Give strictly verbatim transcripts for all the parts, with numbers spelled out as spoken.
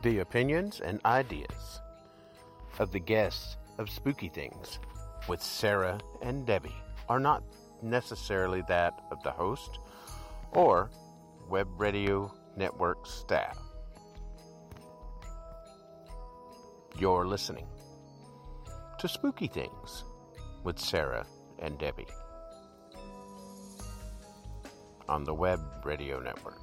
The opinions and ideas of the guests of Spooky Things with Sarah and Debbie are not necessarily that of the host or Web Radio Network staff. You're listening to Spooky Things with Sarah and Debbie on the Web Radio Network.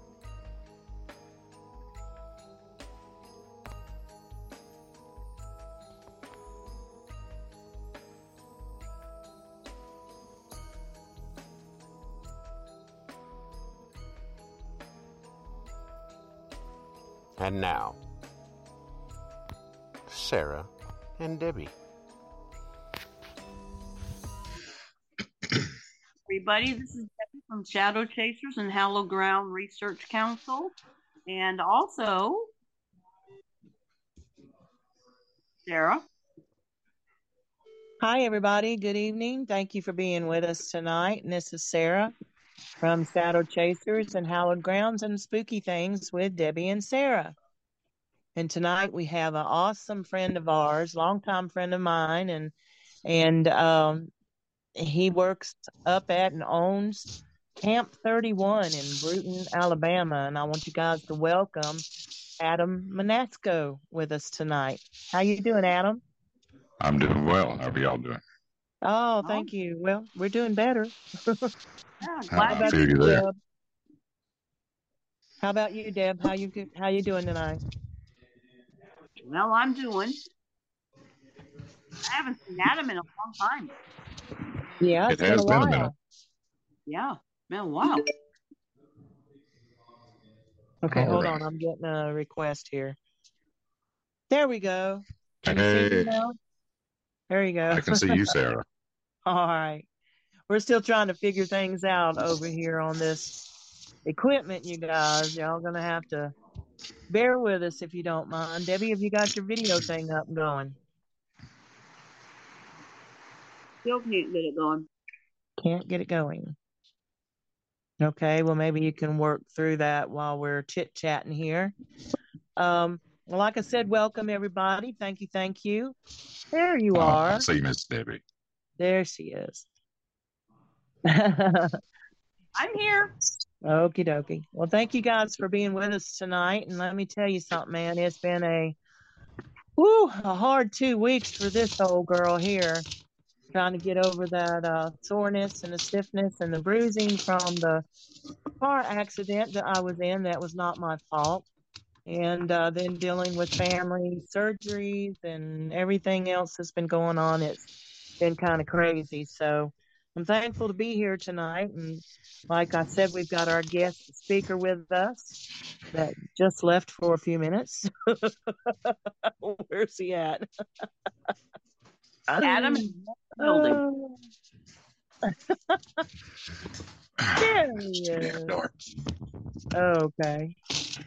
And now, Sarah and Debbie. Everybody, this is Debbie from Shadow Chasers and Hallowed Ground Research Council. And also, Sarah. Hi, everybody. Good evening. Thank you for being with us tonight. And this is Sarah from Shadow Chasers and Hallowed Grounds and Spooky Things with Debbie and Sarah. And tonight we have an awesome friend of ours, longtime friend of mine, and and um, he works up at and owns Camp thirty-one in Bruton, Alabama. And I want you guys to welcome Adam Manasco with us tonight. How you doing, Adam? I'm doing well. How are y'all doing? Oh, thank oh. you. Well, we're doing better. Yeah, glad I feel you there. Deb? How about you, Deb? How you how you doing tonight? Well, I'm doing. I haven't seen Adam in a long time. Yeah, it it's has been a been while. a minute. Yeah, been a while. Okay, All hold right. on. I'm getting a request here. There we go. Can you Hey. see me now? There you go. I can see you, Sarah. All right. We're still trying to figure things out over here on this equipment, you guys. Y'all going to have to bear with us if you don't mind. Debbie, have you got your video thing up and going? Still can't get it going. Can't get it going. Okay, well, maybe you can work through that while we're chit-chatting here. Um, well, like I said, welcome, everybody. Thank you, thank you. There you Oh, are. I see Miss Debbie. There she is. I'm here. Okie dokie. Well, thank you guys for being with us tonight. And let me tell you something, man. It's been a, whew, a hard two weeks for this old girl here. Trying to get over that uh, soreness and the stiffness and the bruising from the car accident that I was in. That was not my fault. And uh, then dealing with family surgeries and everything else that's been going on. It's been kind of crazy. So I'm thankful to be here tonight. And like I said, we've got our guest speaker with us that just left for a few minutes. Where's he at? Adam is in the building. There he is. Okay.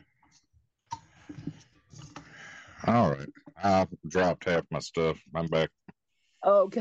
All right. I dropped half my stuff. I'm back. Okay.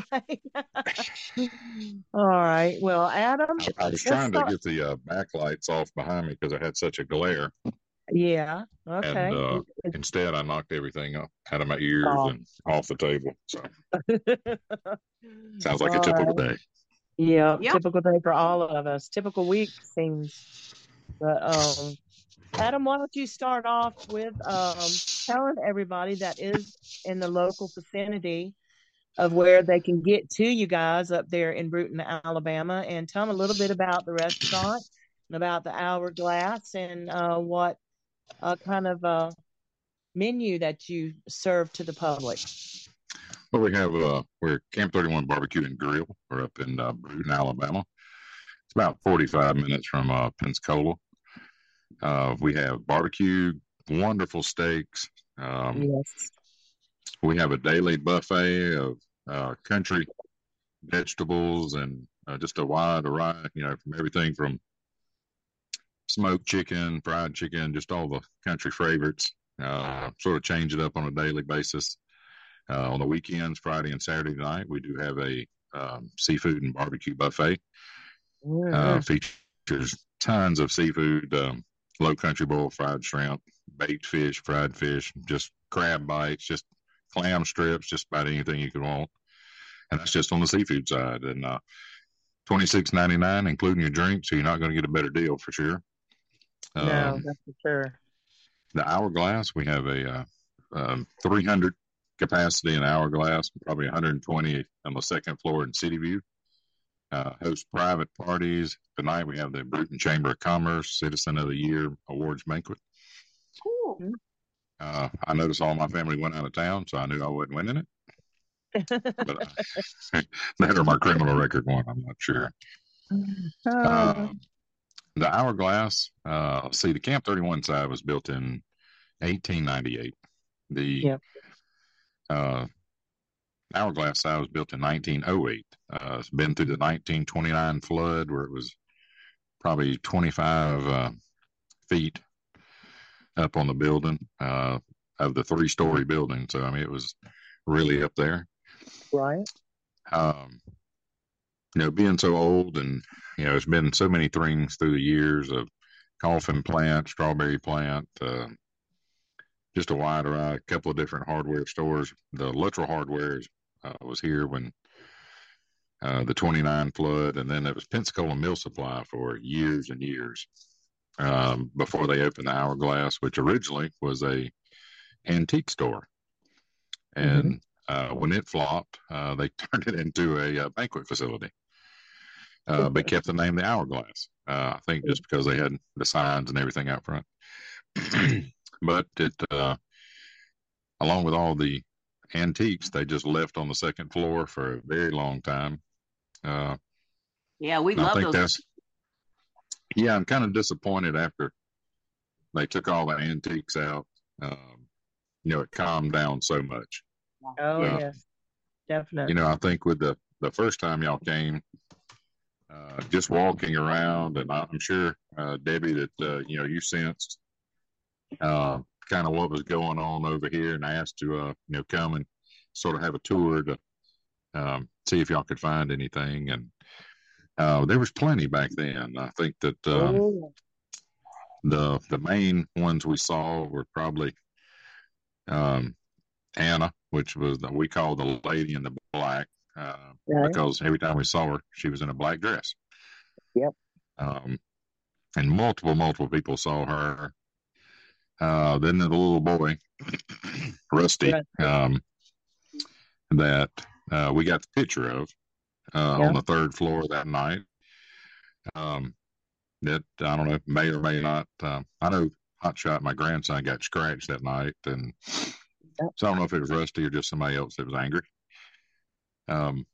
All right. Well, Adam. I, I was trying to get the uh, backlights off behind me because I had such a glare. Yeah. Okay. And uh, instead, I knocked everything up out of my ears Oh. and off the table. So sounds like All a typical right. day. Yeah. Yep. Typical day for all of us. Typical week seems. But um, Adam, why don't you start off with um telling everybody that is in the local vicinity of where they can get to you guys up there in Bruton, Alabama, and tell them a little bit about the restaurant and about the Hourglass and uh, what uh, kind of uh, menu that you serve to the public. Well, we have uh, we're Camp thirty-one Barbecue and Grill. We're up in uh, Bruton, Alabama. It's about forty-five minutes from uh, Pensacola. Uh, we have barbecue, wonderful steaks. Um, Yes. We have a daily buffet of uh, country vegetables and uh, just a wide variety, you know, from everything from smoked chicken, fried chicken, just all the country favorites. Uh, sort of change it up on a daily basis. Uh, on the weekends, Friday and Saturday night, we do have a um, seafood and barbecue buffet. Mm-hmm. Uh, features tons of seafood, um, low country boil, fried shrimp, baked fish, fried fish, just crab bites, just clam strips, just about anything you could want. And that's just on the seafood side. And uh, twenty-six ninety-nine, including your drink, so you're not going to get a better deal for sure. No, Um, that's for sure. the Hourglass, we have a uh, um, three hundred capacity in Hourglass, probably one hundred twenty on the second floor in City View. Uh, host private parties. Tonight we have the Bruton Chamber of Commerce Citizen of the Year Awards Banquet. Cool. Uh, I noticed all my family went out of town, so I knew I wasn't winning it. But uh, that or my criminal record won, I'm not sure. Uh, the Hourglass, uh, see, the Camp thirty-one side was built in eighteen ninety-eight. The Yep. uh, Hourglass side was built in nineteen oh eight. Uh, it's been through the nineteen twenty-nine flood where it was probably twenty-five uh, feet up on the building uh, of the three-story building. So, I mean, it was really up there. Right. Um, you know, being so old and, you know, it's been so many things through the years of coffin plant, strawberry plant, uh, just a wide array, a couple of different hardware stores. The Luttrell Hardware uh, was here when uh, the twenty-nine flood, and then there was Pensacola Mill Supply for years and years um, before they opened the Hourglass, which originally was a antique store. And Mm-hmm. uh, when it flopped, uh, they turned it into a, a banquet facility, uh, but kept the name the Hourglass. Uh, I think just because they had the signs and everything out front. But it, uh, along with all the antiques, they just left on the second floor for a very long time. Uh, Yeah, we and I love think those. that's, yeah, I'm kind of disappointed after they took all the antiques out. Um, you know, it calmed down so much. Oh, Yeah. yes. Definitely. You know, I think with the, the first time y'all came, uh, just walking around, and I'm sure, uh, Debbie, that, uh, you know, you sensed uh, kind of what was going on over here, and asked to, uh, you know, come and sort of have a tour to um, see if y'all could find anything. And uh, there was plenty back then. I think that um, Oh, the the main ones we saw were probably um, Anna, which was the, we called the lady in the black, uh, right. because every time we saw her, she was in a black dress. Yep. Um, and multiple, multiple people saw her. Uh, then the little boy, Rusty, Right. um, that uh, we got the picture of uh, Yeah. on the third floor that night. Um, that I don't know, may or may not. Um, I know Hotshot, my grandson, got scratched that night, and Yep. so I don't know if it was Rusty or just somebody else that was angry. Um,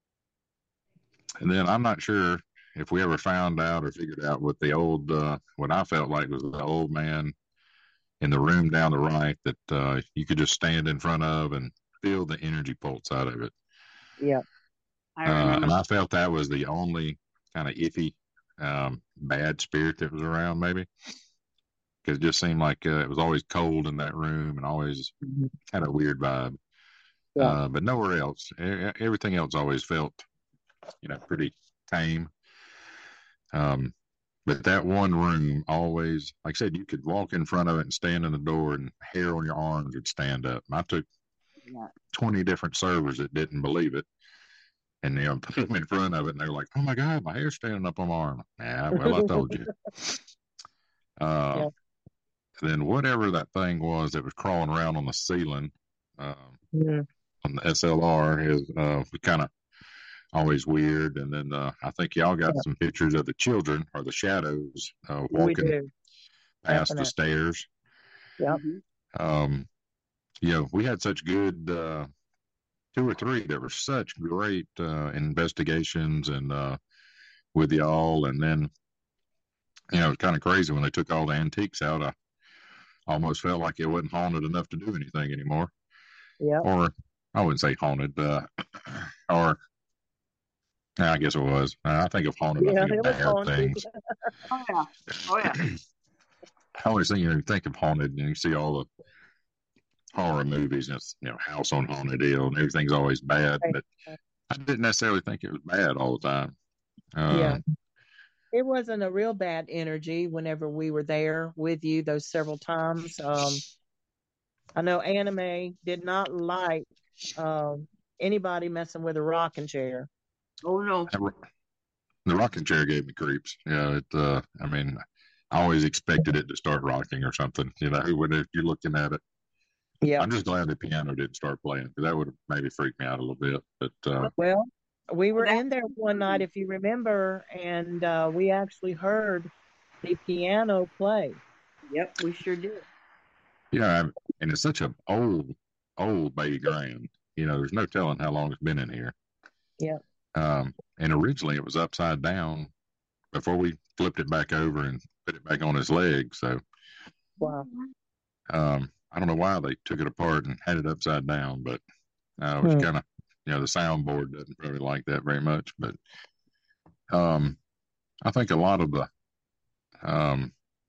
and then I'm not sure if we ever found out or figured out what the old, uh, what I felt like was the old man in the room down the right that uh, you could just stand in front of and feel the energy pulse out of it. Yeah. I Uh, remember. and I felt that was the only kind of iffy, um, bad spirit that was around, maybe. Because it just seemed like uh, it was always cold in that room and always Mhm. kind of weird vibe. Yeah. Uh, but nowhere else. E- Everything else always felt, you know, pretty tame. Um, but that one room always, like I said, you could walk in front of it and stand in the door, and hair on your arms would stand up. I took Yeah. twenty different servers that didn't believe it, and you know, put them in front of it, and they're like, "Oh my God, my hair's standing up on my arm." Yeah, well, I told you. Uh, Yeah. Then whatever that thing was that was crawling around on the ceiling, um, Mhm. on the S L R is uh, kind of always weird. And then uh, I think y'all got Yeah. some pictures of the children or the shadows uh, We walking do. past the Definite. stairs. Yep. Mhm. Um, you know, we had such good uh, two or three that were such great uh, investigations and uh, with y'all. And then, you know, it's kind of crazy when they took all the antiques out. I almost felt like it wasn't haunted enough to do anything anymore. Yep. Or I wouldn't say haunted, uh, or I guess it was. I think of haunted, I Yeah, think of it was bad haunted. things. Oh yeah. Oh yeah. I always think, you know, you think of haunted and you see all the horror movies and it's, you know, House on Haunted Hill and everything's always bad. Right. But I didn't necessarily think it was bad all the time. Uh, Yeah. it wasn't a real bad energy whenever we were there with you those several times. Um, I know Anime did not like um, anybody messing with a rocking chair. Oh no. The rocking chair gave me creeps. Yeah, it. Uh, I mean, I always expected it to start rocking or something. You know, when it, you're looking at it. Yeah. I'm just glad the piano didn't start playing because that would have maybe freaked me out a little bit. But uh, well, we were That- in there one night, if you remember, and uh, we actually heard the piano play. Yep, we sure did. yeah, and it's such an old, old baby grand. You know, there's no telling how long it's been in here. Yeah. Um, and originally it was upside down before we flipped it back over and put it back on his leg. So, Wow. um, I don't know why they took it apart and had it upside down, but uh, it was Hmm. kind of, you know, the soundboard doesn't really like that very much. But um, I think a lot of the um,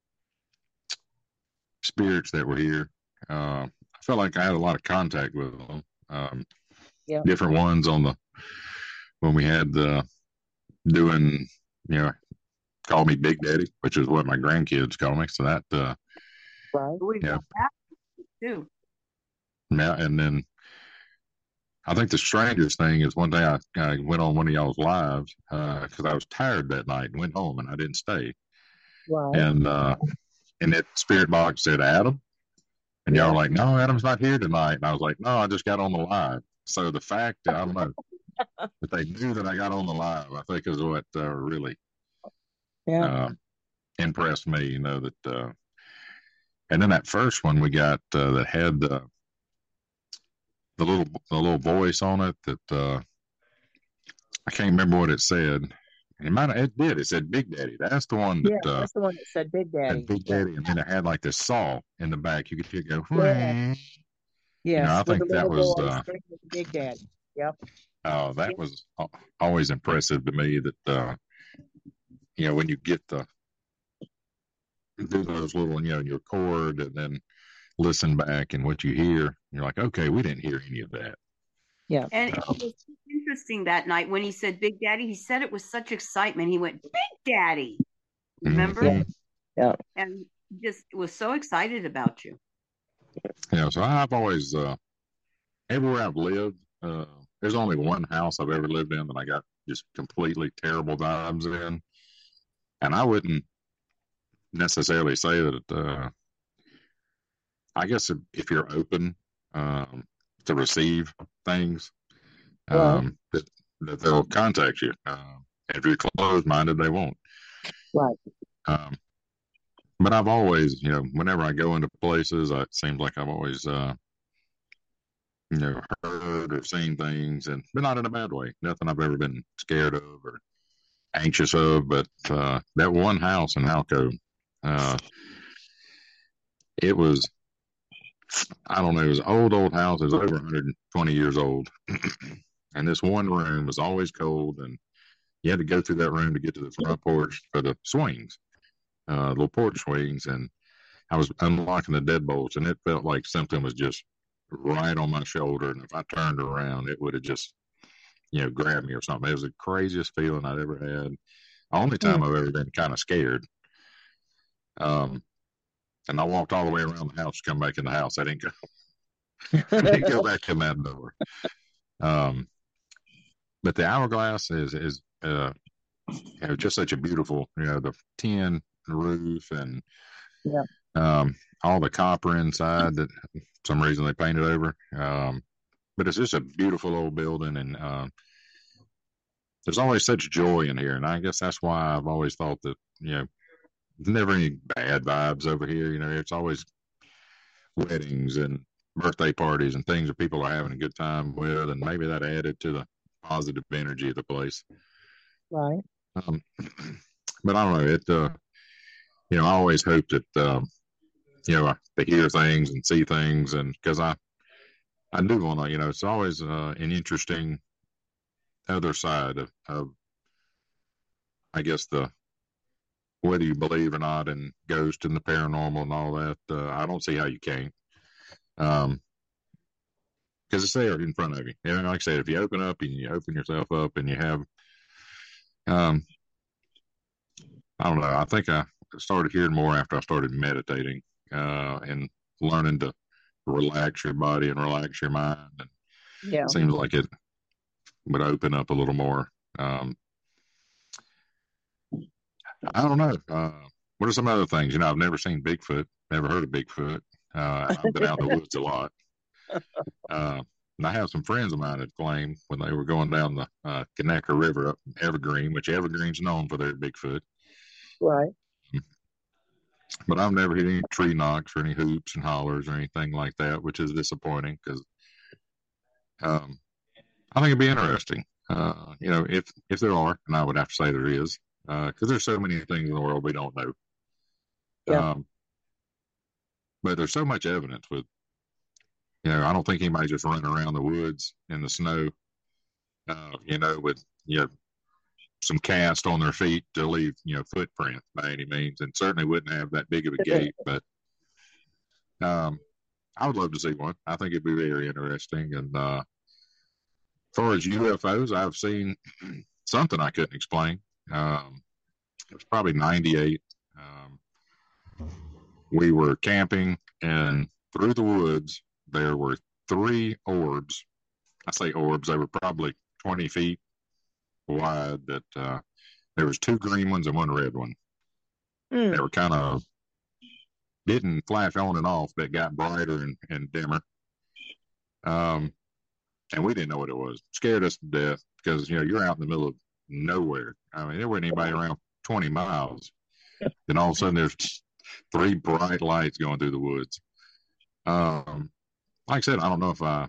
spirits that were here, uh, I felt like I had a lot of contact with them. Um, Yeah. Different ones on the, when we had the doing, you know, call me Big Daddy, which is what my grandkids call me. So that, uh, Right. We Yeah. got that too. yeah, and then I think the strangest thing is one day I, I went on one of y'all's lives because I was tired that night and went home and I didn't stay. Right. And uh, and that spirit box said Adam, and y'all were like, "No, Adam's not here tonight." And I was like, "No, I just got on the live." So the fact that I don't know that they knew that I got on the live, I think is what uh, really Yeah. uh, impressed me. You know that, uh, and then that first one we got uh, that had the the little the little voice on it that uh, I can't remember what it said. It might have, it did. It said Big Daddy. That's the one that Yeah, uh, that's the one that said Big Daddy. said Big Yeah. Daddy, and then it had like this saw in the back. You could hear it go. Yeah. Yes, I with think the that little was, boy uh, screaming Big Daddy. Yep. Oh, that was al- always impressive to me. That uh, you know when you get the do those little, you know, your chord, and then listen back and what you hear, you're like, okay, we didn't hear any of that. Yeah. And it was interesting that night when he said Big Daddy, he said it with such excitement. He went, Big Daddy. Remember? Mhm. Yeah. And just was so excited about you. Yeah, so I've always, uh, everywhere I've lived, uh, there's only one house I've ever lived in that I got just completely terrible vibes in. And I wouldn't necessarily say that, uh, I guess if, if you're open um, to receive things, Right. um, that, that they'll contact you. Um, if you're closed minded, they won't. Right. Um, but I've always, you know, whenever I go into places, I, it seems like I've always, uh, you know, heard or seen things, and but not in a bad way. Nothing I've ever been scared of or anxious of. But uh, that one house in Alco, uh, it was, I don't know, it was an old, old house. It was over one hundred twenty years old. And this one room was always cold, and you had to go through that room to get to the front porch for the swings, uh, little porch swings. And I was unlocking the deadbolts, and it felt like something was just right on my shoulder. And if I turned around, it would have just, you know, grabbed me or something. It was the craziest feeling I'd ever had. The only time I've ever been kind of scared. Um, and I walked all the way around the house to come back in the house. I didn't go, I didn't go back in that door. Um, but the Hourglass is, is, uh, you know, just such a beautiful, you know, the tin roof and, Yeah. um, all the copper inside that for some reason they painted over. Um, but it's just a beautiful old building, and um, there's always such joy in here. And I guess that's why I've always thought that, you know, there's never any bad vibes over here. You know, it's always weddings and birthday parties and things that people are having a good time with, and maybe that added to the positive energy of the place. Right. Um, but I don't know. It, uh, you know, I always hope that, um, you know, to hear things and see things, and because I, I do want to, you know, it's always uh, an interesting other side of, of, I guess, the whether you believe or not in ghosts and the paranormal and all that. Uh, I don't see how you can't, um, because it's there in front of you. And like I said, if you open up and you open yourself up and you have, um, I don't know. I think I started hearing more after I started meditating uh, and learning to relax your body and relax your mind. And Yeah. it seems like it would open up a little more. Um, I don't know. Uh, what are some other things? You know, I've never seen Bigfoot, never heard of Bigfoot. Uh, I've been out in the woods a lot. Uh, and I have some friends of mine that claimed when they were going down the uh, Conecuh River up in Evergreen, which Evergreen's known for their Bigfoot. Right. But I've never hit any tree knocks or any hoops and hollers or anything like that, which is disappointing because um, I think it'd be interesting. Uh, you know, if if there are, and I would have to say there is, because uh, there's so many things in the world we don't know. Yeah. Um, but there's so much evidence with, you know, I don't think anybody's just running around the woods in the snow, uh, you know, with, you know, some cast on their feet to leave, you know, footprint by any means, and certainly wouldn't have that big of a gait. But um, I would love to see one. I think it'd be very interesting. And uh, as far as U F Os, I've seen something I couldn't explain. Um, it was probably ninety-eight. Um, we were camping, and through the woods, there were three orbs. I say orbs, they were probably twenty feet wide. That uh, there was two green ones and one red one. Mm. They were kind of didn't flash on and off, but got brighter and, and dimmer. Um, and we didn't know what it was. Scared us to death because, you know, you're out in the middle of nowhere. I mean, there wasn't anybody around twenty miles. Then all of a sudden there's three bright lights going through the woods. Um, like I said, I don't know if I,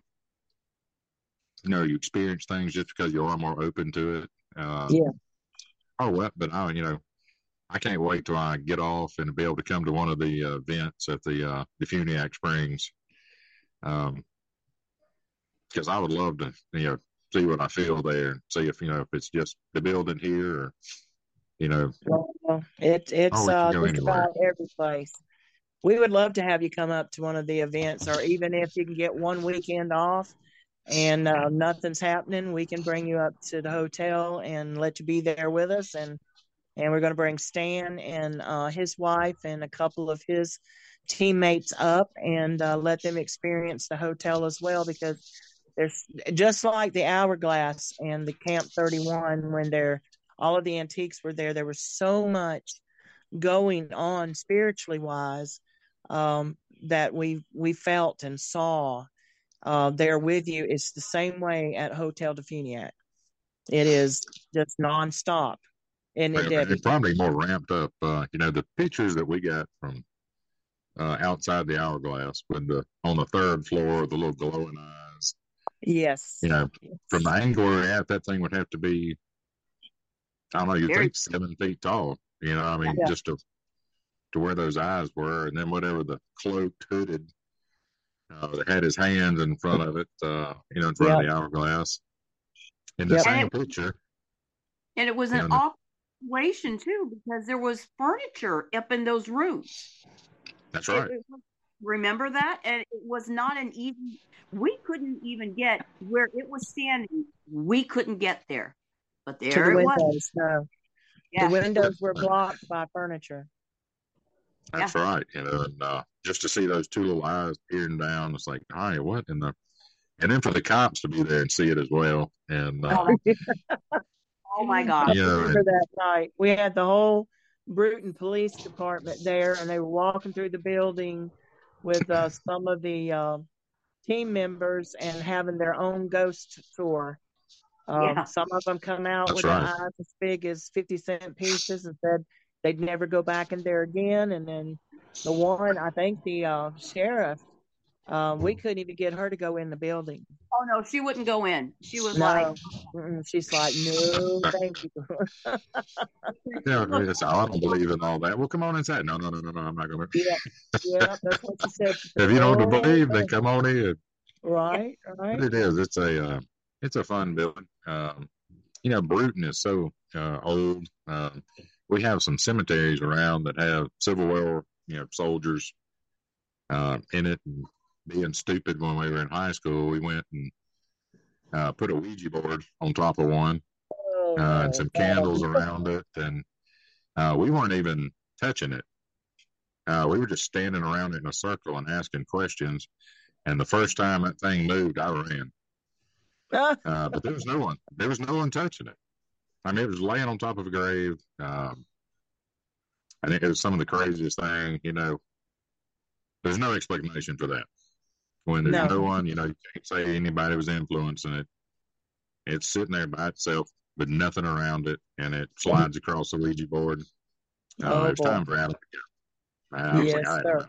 you know, you experience things just because you are more open to it. Uh, yeah. Or what, but I, you know, I can't wait till I get off and be able to come to one of the uh, events at the uh, the Funiac Springs. Um, because I would love to, you know, see what I feel there and see if, you know, if it's just the building here or, you know. Well, it, it's oh, uh, just anywhere. About every place. We would love to have you come up to one of the events, or even if you can get one weekend off and uh, nothing's happening, we can bring you up to the hotel and let you be there with us. And, and we're going to bring Stan and uh, his wife and a couple of his teammates up and uh, let them experience the hotel as well, because there's just like the Hourglass and the Camp thirty-one, when they're all of the antiques were there, there was so much going on spiritually wise um, that we we felt and saw uh, there with you. It's the same way at Hotel de Funiac. It is just nonstop. And it, it's probably more ramped up. Uh, you know, the pictures that we got from uh, outside the Hourglass with the on the third floor, the little glowing eyes. Yes. You know, from the angle we're at, that thing would have to be, I don't know, you think seven feet tall. You know, I mean, yeah. just to to where those eyes were, and then whatever the cloaked, hooded, uh, that had his hands in front of it, uh, you know, in front yep. of the Hourglass. In the yep. same and it, picture. And it was an know, off situation, too, because there was furniture up in those rooms. That's right. It, it, remember that? And it was not an easy, we couldn't even get where it was standing. We couldn't get there. But there to the it windows, was. No. Yeah. The windows were blocked by furniture. That's yeah. right. You know, and uh, just to see those two little eyes peering down, it's like, hi, what in the, and then for the cops to be there and see it as well. And uh, oh my God. You know, I remember and, that night. We had the whole Bruton Police Department there, and they were walking through the building with uh, some of the uh, team members and having their own ghost tour. Um, yeah. Some of them come out That's with right. their eyes as big as fifty cent pieces and said they'd never go back in there again. And then the one, I think the uh, sheriff, uh, we couldn't even get her to go in the building. Oh, no, she wouldn't go in. She was no. like... Mm-mm. She's like, no, thank you. yeah, yes, I don't believe in all that. Well, come on inside. No, no, no, no, no, I'm not going to. Yeah, yeah, that's what she said. She said if you don't oh, believe, then come on in. Right, right. But it is. It's a, uh, it's a fun building. Um, you know, Bruton is so uh, old. Um, we have some cemeteries around that have Civil War, you know, soldiers uh, in it. And being stupid when we were in high school, we went and uh, put a Ouija board on top of one uh, and some candles around it. And Uh, we weren't even touching it. Uh, we were just standing around in a circle and asking questions. And the first time that thing moved, I ran. Uh, but there was no one. There was no one touching it. I mean, it was laying on top of a grave. Um, I think it was some of the craziest thing. You know, there's no explanation for that. When there's no, no one, you know, you can't say anybody was influencing it. It's sitting there by itself with nothing around it, and it slides across the Ouija board. Uh, Oh, it was boy. time for Adam to go. I was Yes, like, I sir.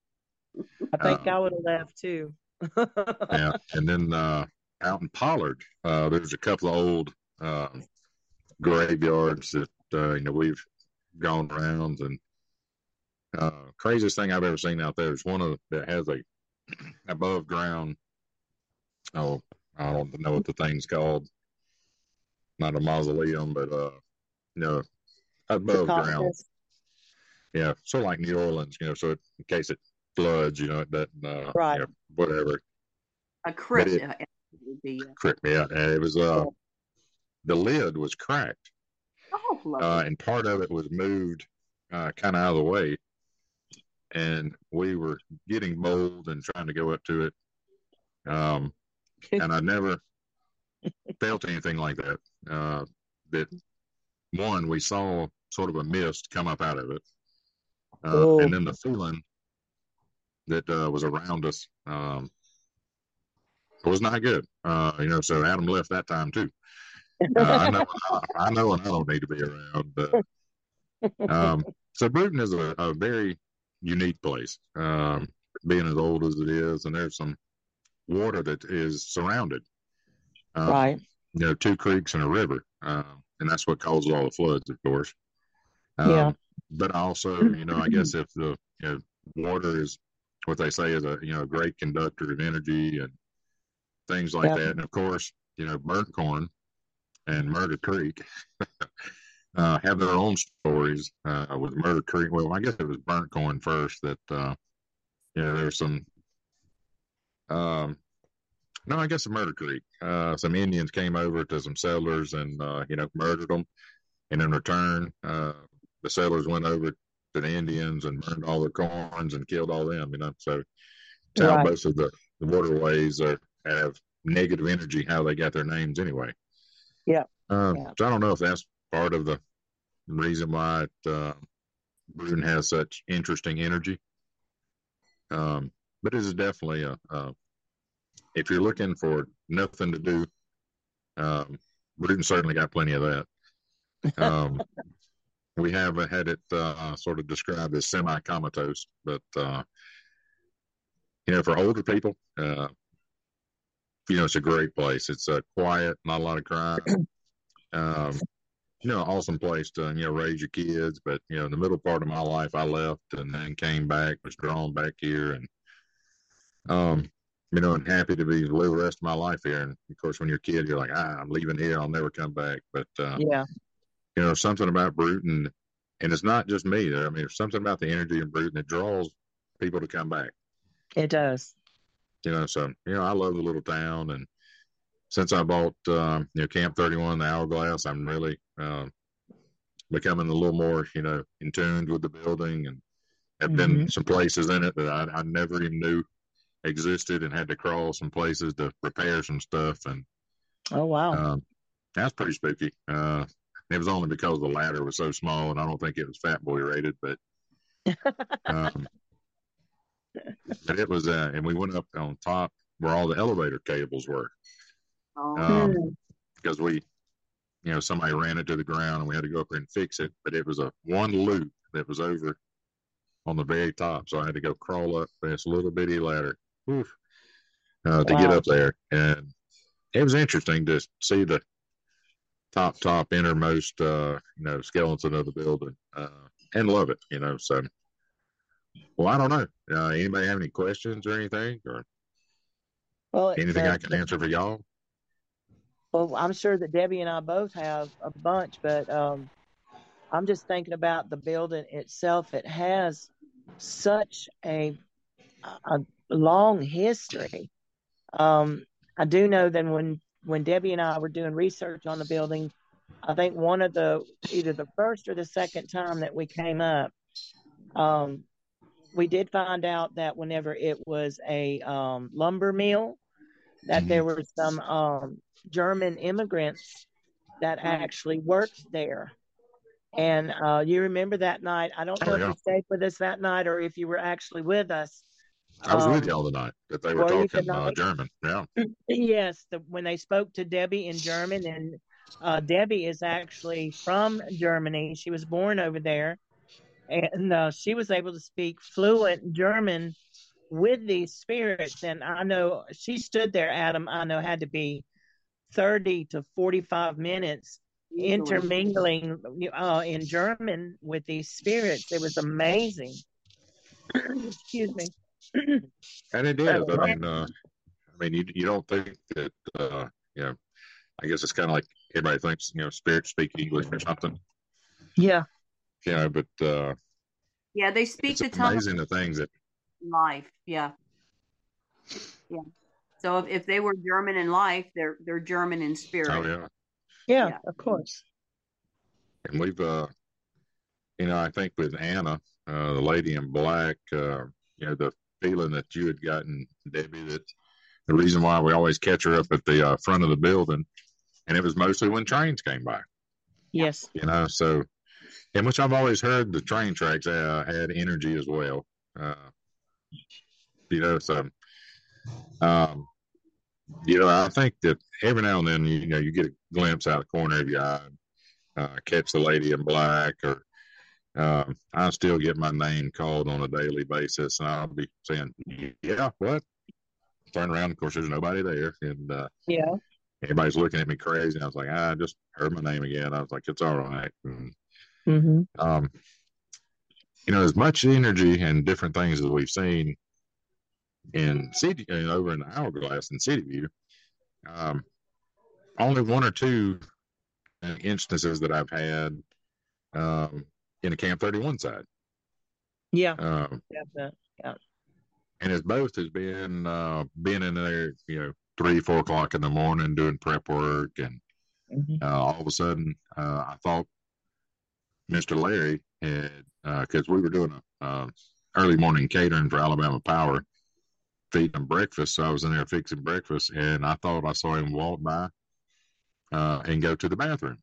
I think Um, I would have left too. yeah, and then uh, out in Pollard, uh, there's a couple of old uh, graveyards that uh, you know we've gone around, and uh, craziest thing I've ever seen out there is one of that has a above ground. Oh, I don't know what the thing's called. Not a mausoleum, but uh, you know, above ground. Sarcophagus. Yeah, sort of like New Orleans, you know. So it, in case it floods, you know, it doesn't, uh, Right. you know, whatever. A crypt. But it- uh, would be, uh, Crypt, yeah, and it was uh, the lid was cracked. oh, lovely. Uh, and part of it was moved uh, kind of out of the way. And we were getting bold and trying to go up to it. Um, and I never felt anything like that. Uh, that one, we saw sort of a mist come up out of it. Uh, Oh. and then the feeling that uh, was around us um, was not good. Uh, you know, so Adam left that time too. Uh, I know, I know, and I don't need to be around. But, um, so Bruton is a, a very unique place, um, being as old as it is, and there's some water that is surrounded. Uh, Right. You know, two creeks and a river, uh, and that's what causes all the floods, of course. Um, Yeah. But also, you know, I guess if the you know, water is what they say is a you know great conductor of energy and things like Yeah. that, and of course, you know, Burnt Corn and Murder Creek uh, have their own stories uh, with Murder Creek. Well, I guess it was Burnt Corn first that, uh, you know, there's some, um, no, I guess Murder Creek. Uh, some Indians came over to some settlers and, uh, you know, murdered them. And in return, uh, the settlers went over to the Indians and burned all their corns and killed all them, you know. So it's how Right. most of the, the waterways are, have negative energy, how they got their names anyway. Yeah. Uh, Yeah. So I don't know if that's part of the reason why it, uh, Bruton has such interesting energy. Um, but it is definitely a, uh, if you're looking for nothing to do, um, Bruton certainly got plenty of that. Um, we have had it uh, sort of described as semi-comatose, but uh, you know, for older people, uh, you know, it's a great place. It's uh, quiet, not a lot of crime. Um, you know, awesome place to, you know, raise your kids. But, you know, in the middle part of my life, I left and then came back, was drawn back here. And, um, you know, and happy to be live the rest of my life here. And, of course, when you're a kid, you're like, ah, I'm leaving here. I'll never come back. But, uh, Yeah. you know, something about Bruton, and it's not just me. I mean, there's something about the energy of Bruton that draws people to come back. It does. You know, so, you know, I love the little town. And since I bought, um, you know, Camp thirty-one, the Hourglass, I'm really uh, becoming a little more, you know, in tune with the building, and have been Mhm. some places in it that I, I never even knew existed, and had to crawl some places to repair some stuff. And Oh, wow. um, that's pretty spooky. Uh, it was only because the ladder was so small, and I don't think it was Fat Boy rated, but um, but it was, uh, and we went up on top where all the elevator cables were. Oh, Um, because we, you know, somebody ran it to the ground and we had to go up there and fix it. But it was a one loop that was over on the very top. So I had to go crawl up this little bitty ladder oof, uh, to get Wow. up there. And it was interesting to see the top, top innermost, uh, you know, skeleton of the building uh, and love it, you know. So, well, I don't know. Uh, anybody have any questions or anything, or Well, anything uh, I can answer for y'all? well, I'm sure that Debbie and I both have a bunch, but um, I'm just thinking about the building itself. It has such a, a long history. Um, I do know that when, when Debbie and I were doing research on the building, I think one of the, either the first or the second time that we came up, um, we did find out that whenever it was a um, lumber mill, that there were some um, German immigrants that actually worked there. And uh, you remember that night? I don't know Oh, if yeah. you stayed with us that night or if you were actually with us. I was um, with y'all the night that they were were you talking the uh, night? German. Yeah. Yes, the, when they spoke to Debbie in German, and uh, Debbie is actually from Germany. She was born over there, and uh, she was able to speak fluent German with these spirits. And I know she stood there, Adam, I know had to be thirty to forty-five minutes Easily. intermingling uh, in German with these spirits. It was amazing. Excuse me. And it is. I mean, uh, I mean, you you don't think that, uh, you know, I guess it's kind of like everybody thinks, you know, spirits speak English or something, Yeah. you know, but uh, Yeah, they speak it's the tongue amazing the things that, of life. Yeah. Yeah. So if, if they were German in life, they're they're German in spirit. oh, yeah. Yeah, Yeah. of course. And we've, uh, you know, I think with Anna, uh, the lady in black, uh, you know, the feeling that you had gotten, Debbie, that the reason why we always catch her up at the uh, front of the building, and it was mostly when trains came by, Yes. you know, so, and which I've always heard the train tracks uh, had energy as well, uh, you know, so, um, you know, I think that every now and then, you know, you get a glimpse out of the corner of your eye, uh, catch the lady in black, or um, I still get my name called on a daily basis, and I'll be saying, "Yeah, what?" Turn around, of course, there's nobody there, and uh, Yeah. everybody's looking at me crazy. I was like, "I just heard my name again." I was like, "It's all right." And, Mm-hmm. um, you know, as much energy and different things as we've seen in city, you know, over in the Hourglass in City View, um, only one or two instances that I've had um, in the Camp thirty-one side. Yeah. Um, Definitely. Yeah. and it's both has been uh, being in there, you know, three, four o'clock in the morning doing prep work, and Mm-hmm. uh, all of a sudden, uh, I thought Mister Larry had, because uh, we were doing a uh, early morning catering for Alabama Power, feeding them breakfast. So I was in there fixing breakfast, and I thought I saw him walk by uh, and go to the bathroom.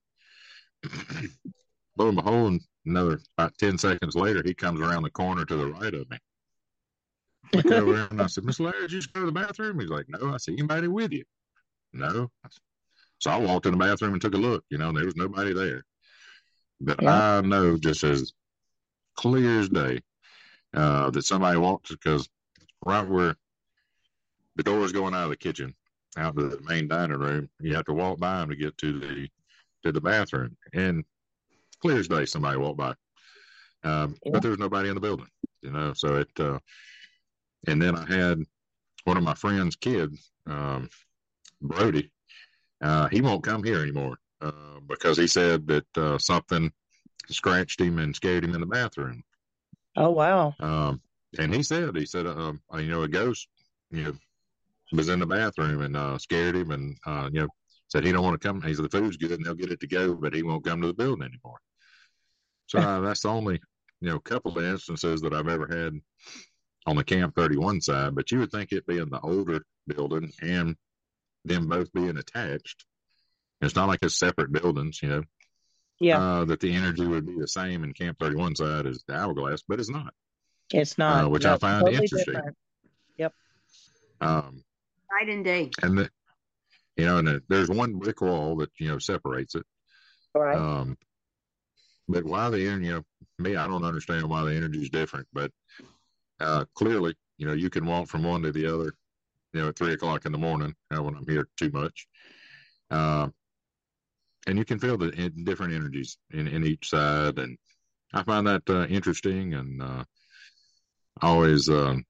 Lo and behold, another about ten seconds later, he comes around the corner to the right of me. Look over and I said, "Mister Larry, did you just go to the bathroom?" He's like, "No." I said, "Anybody with you?" "No." So I walked in the bathroom and took a look. You know, there was nobody there. But Yeah. I know just as clear as day uh, that somebody walked, because right where the door is going out of the kitchen, out to the main dining room, you have to walk by them to get to the to the bathroom. And clear as day, somebody walked by. Um, Yeah. But there was nobody in the building, you know. So it, uh, and then I had one of my friend's kids, um, Brody. Uh, he won't come here anymore uh, because he said that uh, something scratched him and scared him in the bathroom. Oh, wow. Um, and he said, he said, uh, you know, a ghost, you know, was in the bathroom and uh, scared him, and uh, you know, said he don't want to come. He said the food's good and they'll get it to go, but he won't come to the building anymore. So uh, that's the only, you know, couple of instances that I've ever had on the Camp thirty-one side. But you would think it being the older building and them both being attached, it's not like it's separate buildings, you know. Yeah. Uh, that the energy would be the same in Camp thirty-one side as the Hourglass, but it's not. It's not. Uh, which No, I find totally interesting. different. Yep. Um, Night and day. and the, you know, and the, there's one brick wall that you know separates it. All right. Um, but why the energy? You know, me, I don't understand why the energy is different. But uh, clearly, you know, you can walk from one to the other. You know, at three o'clock in the morning uh, when I'm here too much. Uh, and you can feel the in, different energies in, in each side, and I find that uh, interesting, and uh, always um,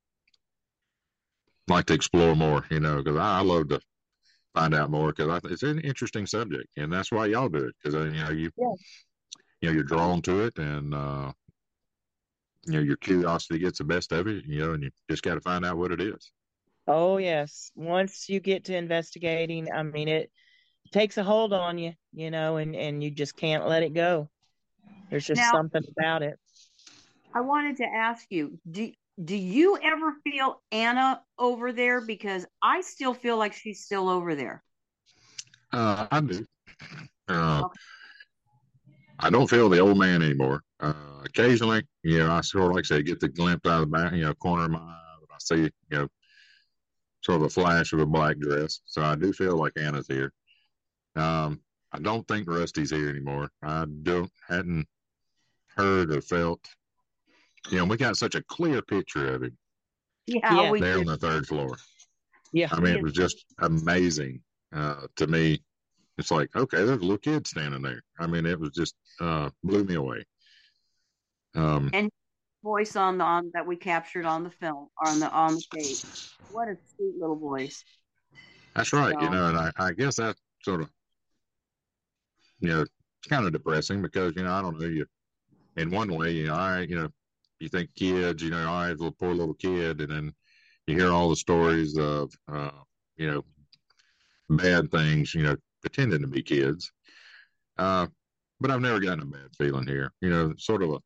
like to explore more. You know, because I, I love to find out more, because it's an interesting subject, and that's why y'all do it, because uh, you know you Yeah. you know you're drawn to it, and uh, you know your curiosity gets the best of it. You know, and you just got to find out what it is. Oh, yes. Once you get to investigating, I mean, it takes a hold on you, you know, and, and you just can't let it go. There's just Now, something about it. I wanted to ask you, do, do you ever feel Anna over there? Because I still feel like she's still over there. Uh, I do. Uh, I don't feel the old man anymore. Uh, occasionally, you know, I sort of, like I say, get the glimpse out of the back, you know, corner of my eye. I see, you know, sort of a flash of a black dress. So I do feel like Anna's here. Um, I don't think Rusty's here anymore. I don't hadn't heard or felt. You know, we got such a clear picture of him. Yeah, Yeah. we there did. on the third floor. Yeah. I mean, it was just amazing uh, to me. It's like, okay, there's a little kid standing there. I mean, it was just uh, blew me away. Um, And voice on the on that we captured on the film on the on the tape. What a sweet little voice. that's right, So- you know, and I, I guess that sort of, you know, it's kind of depressing because, you know, I don't know, you, in one way, you know, all right, you know, you think kids, you know, all right, little poor little kid, and then you hear all the stories of, uh, you know, bad things, you know, pretending to be kids. Uh, but I've never gotten a bad feeling here. You know, sort of a,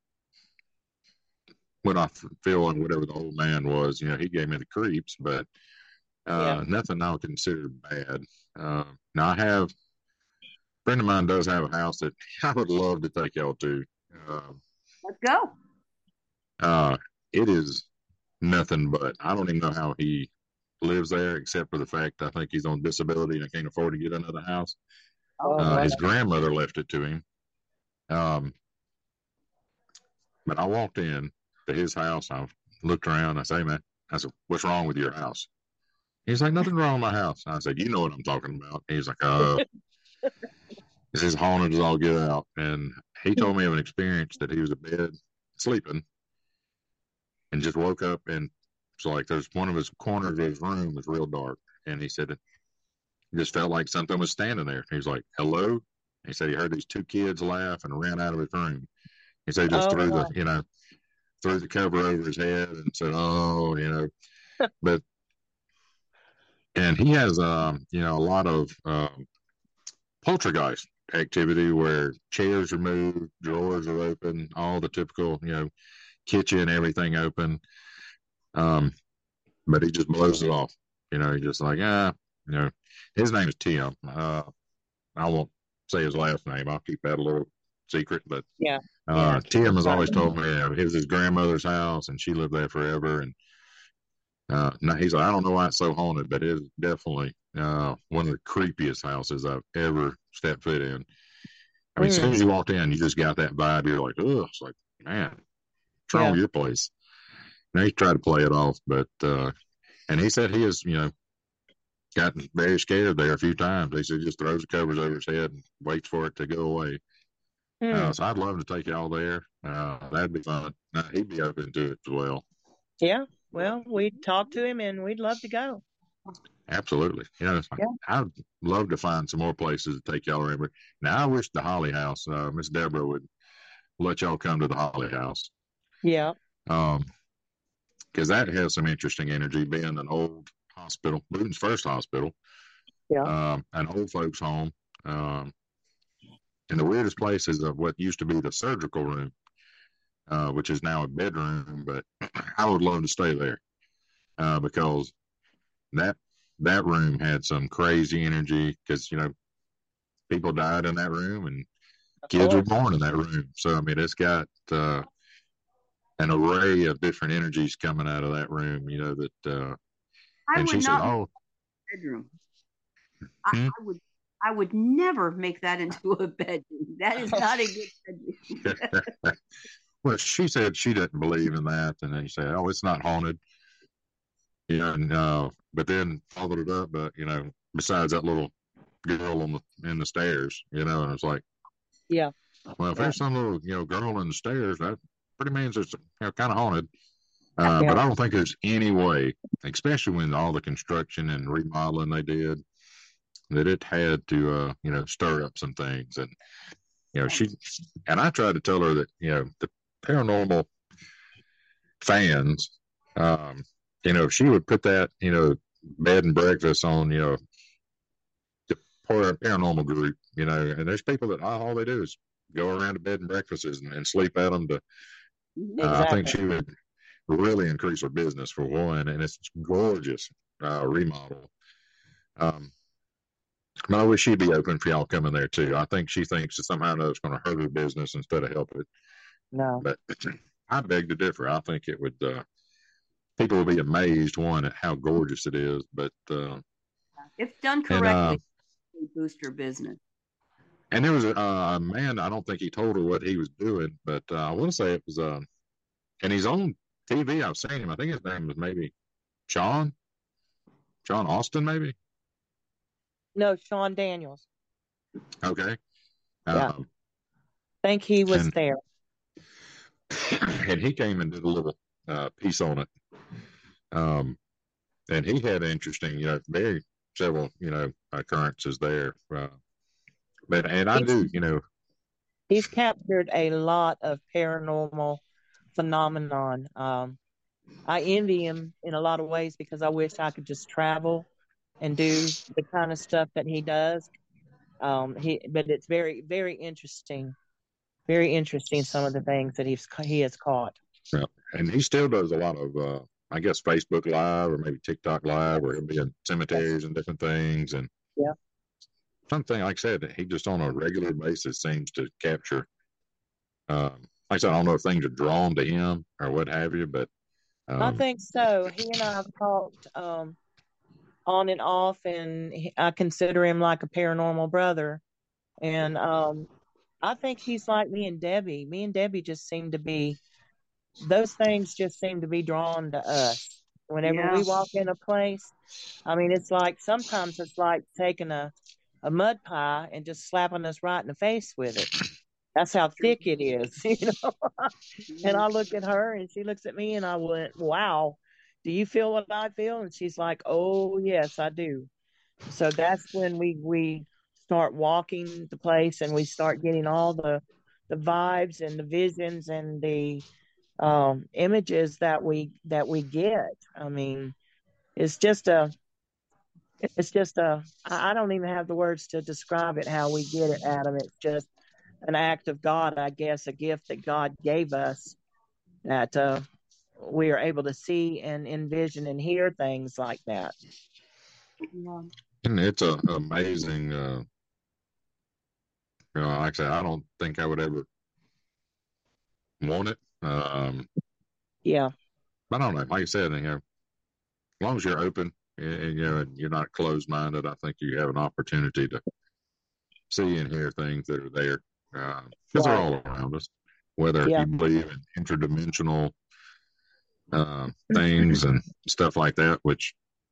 when I feel like whatever the old man was, you know, he gave me the creeps, but uh, Yeah. nothing I would consider bad. Uh, now I have, a friend of mine does have a house that I would love to take y'all to. Uh, Let's go. uh, it is nothing but, I don't even know how he lives there, except for the fact I think he's on disability and can't afford to get another house. Oh, Uh, wow. his grandmother left it to him. Um, but I walked in to his house. I looked around. I said, hey, man, I said, what's wrong with your house? He's like, nothing wrong with my house. I said, you know what I'm talking about. He's like, uh, this is haunted as all get out. And he told me of an experience that he was in bed sleeping and just woke up, and so like there's one of his corners of his room was real dark, and he said it just felt like something was standing there. He was like, hello? He said he heard these two kids laugh and ran out of his room. He said he just Oh, threw wow. the, you know, threw the cover over his head and said, oh, you know, but, and he has, um, you know, a lot of um, poltergeist activity where chairs are moved, drawers are open, all the typical, you know, kitchen, everything open. Um, but he just blows it off. You know, he just like, ah, you know, his name is Tim. Uh, I won't say his last name. I'll keep that a little secret. But Yeah. uh, Yeah. Tim has always told me uh, it was his grandmother's house, and she lived there forever. And uh, now he's like, I don't know why it's so haunted, but it is definitely uh, one of the creepiest houses I've ever stepped foot in. I mean, as soon as you walked in, you just got that vibe. You're like, oh, it's like, man, what's wrong Yeah. with your place? And he tried to play it off, but uh, and he said he has, you know, gotten very scared there a few times. He said he just throws the covers over his head and waits for it to go away. Hmm. Uh, so I'd love to take y'all there. Uh, that'd be fun. Uh, he'd be open to it as well. Yeah. Well, we'd talk to him and we'd love to go. Absolutely. You know, Yeah. I'd love to find some more places to take y'all around. Now, I wish the Holly House, uh, Miss Deborah would let y'all come to the Holly House. Yeah. Um, because that has some interesting energy, being an old hospital, Bruton's first hospital. Yeah. Um, an old folks' home. Um, and the weirdest place is of what used to be the surgical room, uh, which is now a bedroom. But I would love to stay there uh, because that that room had some crazy energy. Because you know, people died in that room, and Of kids were course. born in that room. So I mean, it's got uh, an array of different energies coming out of that room. You know that. Uh, I and would she said, not make "Oh, a bedroom. I, Hmm? I would I would never make that into a bedroom. That is not a good bedroom. well, she said she didn't believe in that, and they said, "Oh, it's not haunted." You know, and, uh, but then followed it up, but you know, besides that little girl on the in the stairs, you know, and it's like, Yeah. well, if Yeah. there's some little you know girl in the stairs, that pretty means it's you know kind of haunted. Uh, Yeah. But I don't think there's any way, especially when all the construction and remodeling they did, that it had to, uh, you know, stir up some things. And, you know, she, and I tried to tell her that, you know, the paranormal fans, um, you know, if she would put that, you know, bed and breakfast on, you know, the paranormal group, you know, and there's people that all they do is go around to bed and breakfasts and, and sleep at them. To, Exactly. uh, I think she would really increase her business for one, and it's gorgeous uh, remodel. Um, but I wish she'd be open for y'all coming there too. I think she thinks that somehow it's going to hurt her business instead of help it. No, but I beg to differ. I think it would. Uh, people will be amazed, one, at how gorgeous it is, but uh, if done correctly, uh, boost her business. And there was a, a man. I don't think he told her what he was doing, but uh, I want to say it was. Uh, and he's on T V. I've seen him. I think his name was maybe Sean. Sean Austin, maybe. No, Sean Daniels. Okay. Yeah. Um, I think he was and, there. And he came and did a little uh, piece on it. Um, and he had interesting, you know, very several, you know, occurrences there. Uh, but and I he's, do, you know, he's captured a lot of paranormal phenomenon. Um, I envy him in a lot of ways because I wish I could just travel and do the kind of stuff that he does. Um, he, but it's very, very interesting. Very interesting. Some of the things that he's he has caught. Yeah, and he still does a lot of, uh, I guess, Facebook Live or maybe TikTok Live, where he'll be in cemeteries and different things. And yeah, something like I said, he just on a regular basis seems to capture. Um, like I said, I don't know if things are drawn to him or what have you, but um, I think so. He and I have talked um, on and off, and he, I consider him like a paranormal brother. And um, I think he's like me and Debbie. Me and Debbie just seem to be, those things just seem to be drawn to us. Whenever Yeah. we walk in a place, I mean, it's like, sometimes it's like taking a, a mud pie and just slapping us right in the face with it. That's how thick it is, you know. And I look at her and she looks at me and I went, wow, do you feel what I feel? And she's like, oh, yes, I do. So that's when we, we start walking the place and we start getting all the, the vibes and the visions and the um, images that we, that we get. I mean, it's just a, it's just a, I don't even have the words to describe it, how we get it, Adam. It's just an act of God, I guess, a gift that God gave us that uh, we are able to see and envision and hear things like that. Yeah. And it's a amazing, uh, you know, like I said, I don't think I would ever want it. Um, yeah. But I don't know. Like I said, you know, as long as you're open and, and you know, and you're not closed-minded, I think you have an opportunity to see and hear things that are there. Because uh, they're all around us, whether Yeah. you believe in interdimensional uh, things and stuff like that, which,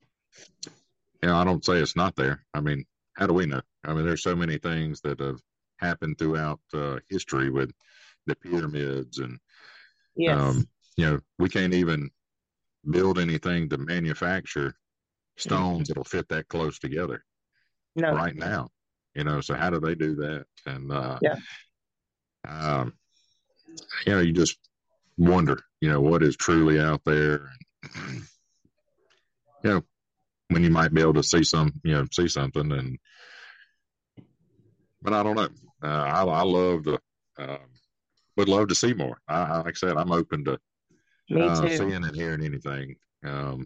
you know, I don't say it's not there. I mean, how do we know? I mean, there's so many things that have happened throughout uh, history with the pyramids and, Yes. um, you know, we can't even build anything to manufacture stones that'll fit that close together no. right now. You know, so how do they do that? And, uh, yeah. um, you know, you just wonder, you know, what is truly out there. And, you know, when you might be able to see some, you know, see something. And, but I don't know. Uh, I, I love to, um, would love to see more. I, I, like I said, I'm open to Me uh, too. seeing and hearing anything. Um,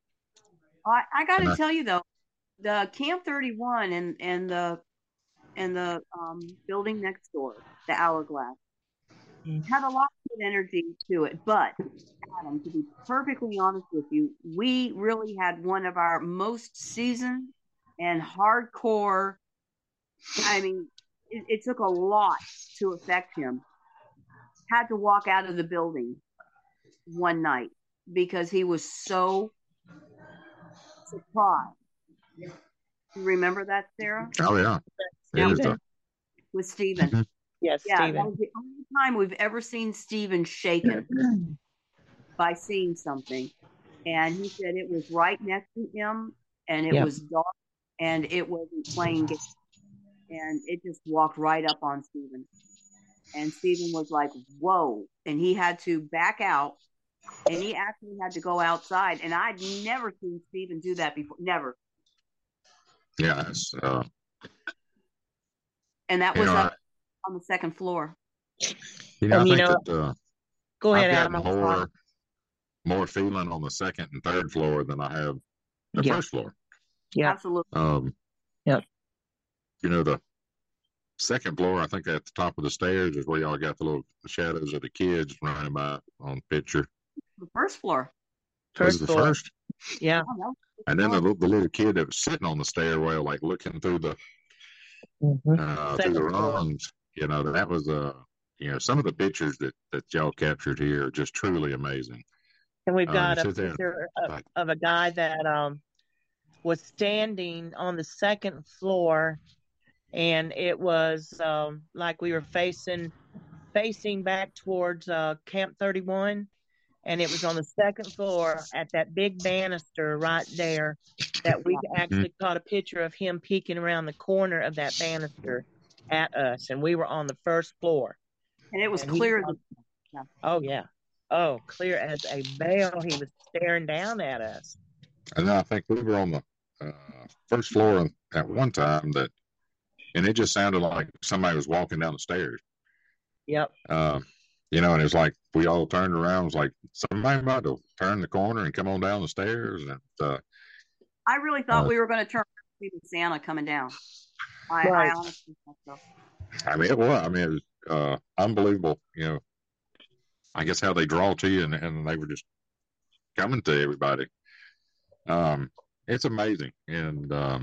I, I got to I, tell you though, the Camp thirty-one and and the and the um, building next door, the Hourglass, had a lot of good energy to it. But Adam, to be perfectly honest with you, we really had one of our most seasoned and hardcore. I mean, it, it took a lot to affect him. Had to walk out of the building one night because he was so surprised. You remember that, Sarah? oh yeah, it is Stephen. a, With Stephen. Yes, Yeah, that Stephen. was the only time we've ever seen Stephen shaken by seeing something. And he said it was right next to him, and it Yep. was dark, and it wasn't playing games. And it just walked right up on Stephen. And Stephen was like, whoa. And he had to back out, and he actually had to go outside. And I'd never seen Stephen do that before. Never. yeah, it's, uh, and that You was know, up I, on the second floor. you know, I And you think know, that uh, go ahead, I've Adam. gotten I'm sorry. more more feeling on the second and third floor than I have the Yeah. first floor. Yeah. Absolutely. Um, Yep. You know, the second floor, I think at the top of the stairs is where y'all got the little shadows of the kids running by on the picture. The first floor. Was First it the floor. first? Yeah. Oh, that was the And then the, floor. little- the little kid that was sitting on the stairwell, like looking through the Mhm. uh, through Second the floor. rungs, you know, that was uh, you know, some of the pictures that that y'all captured here are just truly amazing. And we've Uh, got you a sit there, picture of, like, of a guy that um was standing on the second floor, and it was um like we were facing facing back towards uh Camp thirty-one, and it was on the second floor at that big banister right there that we actually caught a picture of him peeking around the corner of that banister at us, and we were on the first floor. And it was And he clear. was as on- oh yeah, oh clear as a veil. He was staring down at us. and then I think we were on the uh, first floor at one time that, and it just sounded like somebody was walking down the stairs. Yep. Uh, you know, and it's like we all turned around. It was like somebody about to turn the corner and come on down the stairs. And uh, I really thought Uh, we were going to turn around and see Santa coming down. I, Right. I honestly thought so. I mean, it was. I mean, it was uh, unbelievable. You know, I guess how they draw to you, and, and they were just coming to everybody. Um, it's amazing, and um,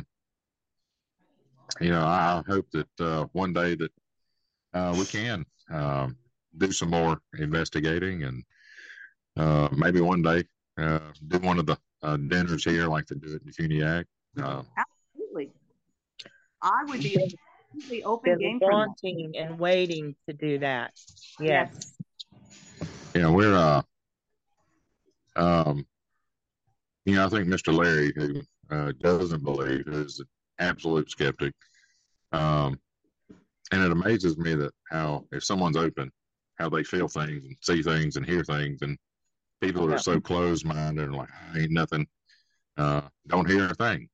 you know, I hope that uh, one day that uh, we can um, do some more investigating, and uh, maybe one day uh, do one of the uh, dinners here, like they do it in Funiac. Uh, Absolutely. I would be completely open Been game for that. wanting and waiting to do that. Yes. you know, we're uh, um, you know, I think Mister Larry, who uh, doesn't believe, is an absolute skeptic. Um, and it amazes me that how, if someone's open, how they feel things and see things and hear things, and people that Yeah. are so closed-minded and like, ain't nothing, uh, don't hear a thing.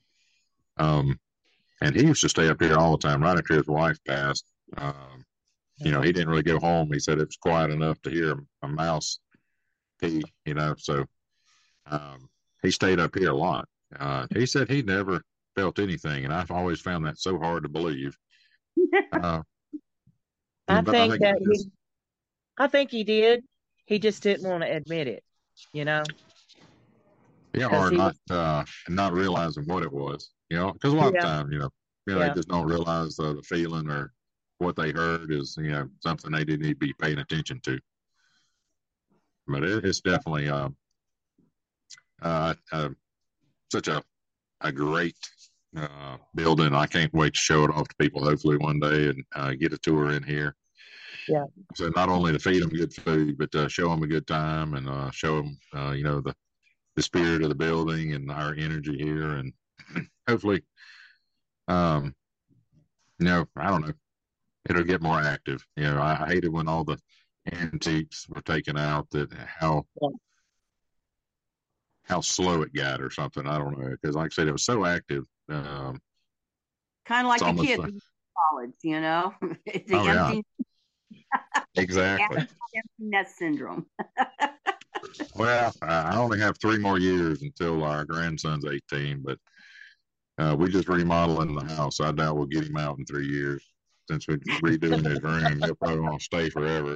Um, and he used to stay up here all the time, right after his wife passed. Um, you know, he didn't really go home. He said it was quiet enough to hear a mouse pee, you know, so um, he stayed up here a lot. Uh, he said he never felt anything, and I've always found that so hard to believe. Uh, I but think that it just- he, I think he did. He just didn't want to admit it, you know. yeah, 'cause or he not uh, not realizing what it was, you know, because a lot Yeah. of times, you know, you know, Yeah. they just don't realize uh, the feeling or what they heard is, you know, something they didn't need to be paying attention to. But it, it's definitely uh, uh, uh, such a a great uh, building. I can't wait to show it off to people, hopefully one day, and uh, get a tour in here. Yeah. So not only to feed them good food, but to show them a good time and uh, show them, uh, you know, the the spirit of the building and our energy here, and hopefully, um, you know, I don't know, it'll get more active. You know, I, I hated when all the antiques were taken out. That how Yeah. how slow it got or something. I don't know, because like I said, it was so active. Um, Kind of like It's a almost kid like- in college, you know, the Oh, yeah. empty, exactly. empty nest syndrome. Well, I only have three more years until our grandson's eighteen, but uh, we just remodeling the house. I doubt we'll get him out in three years. Since we're redoing his room, he'll probably want to stay forever.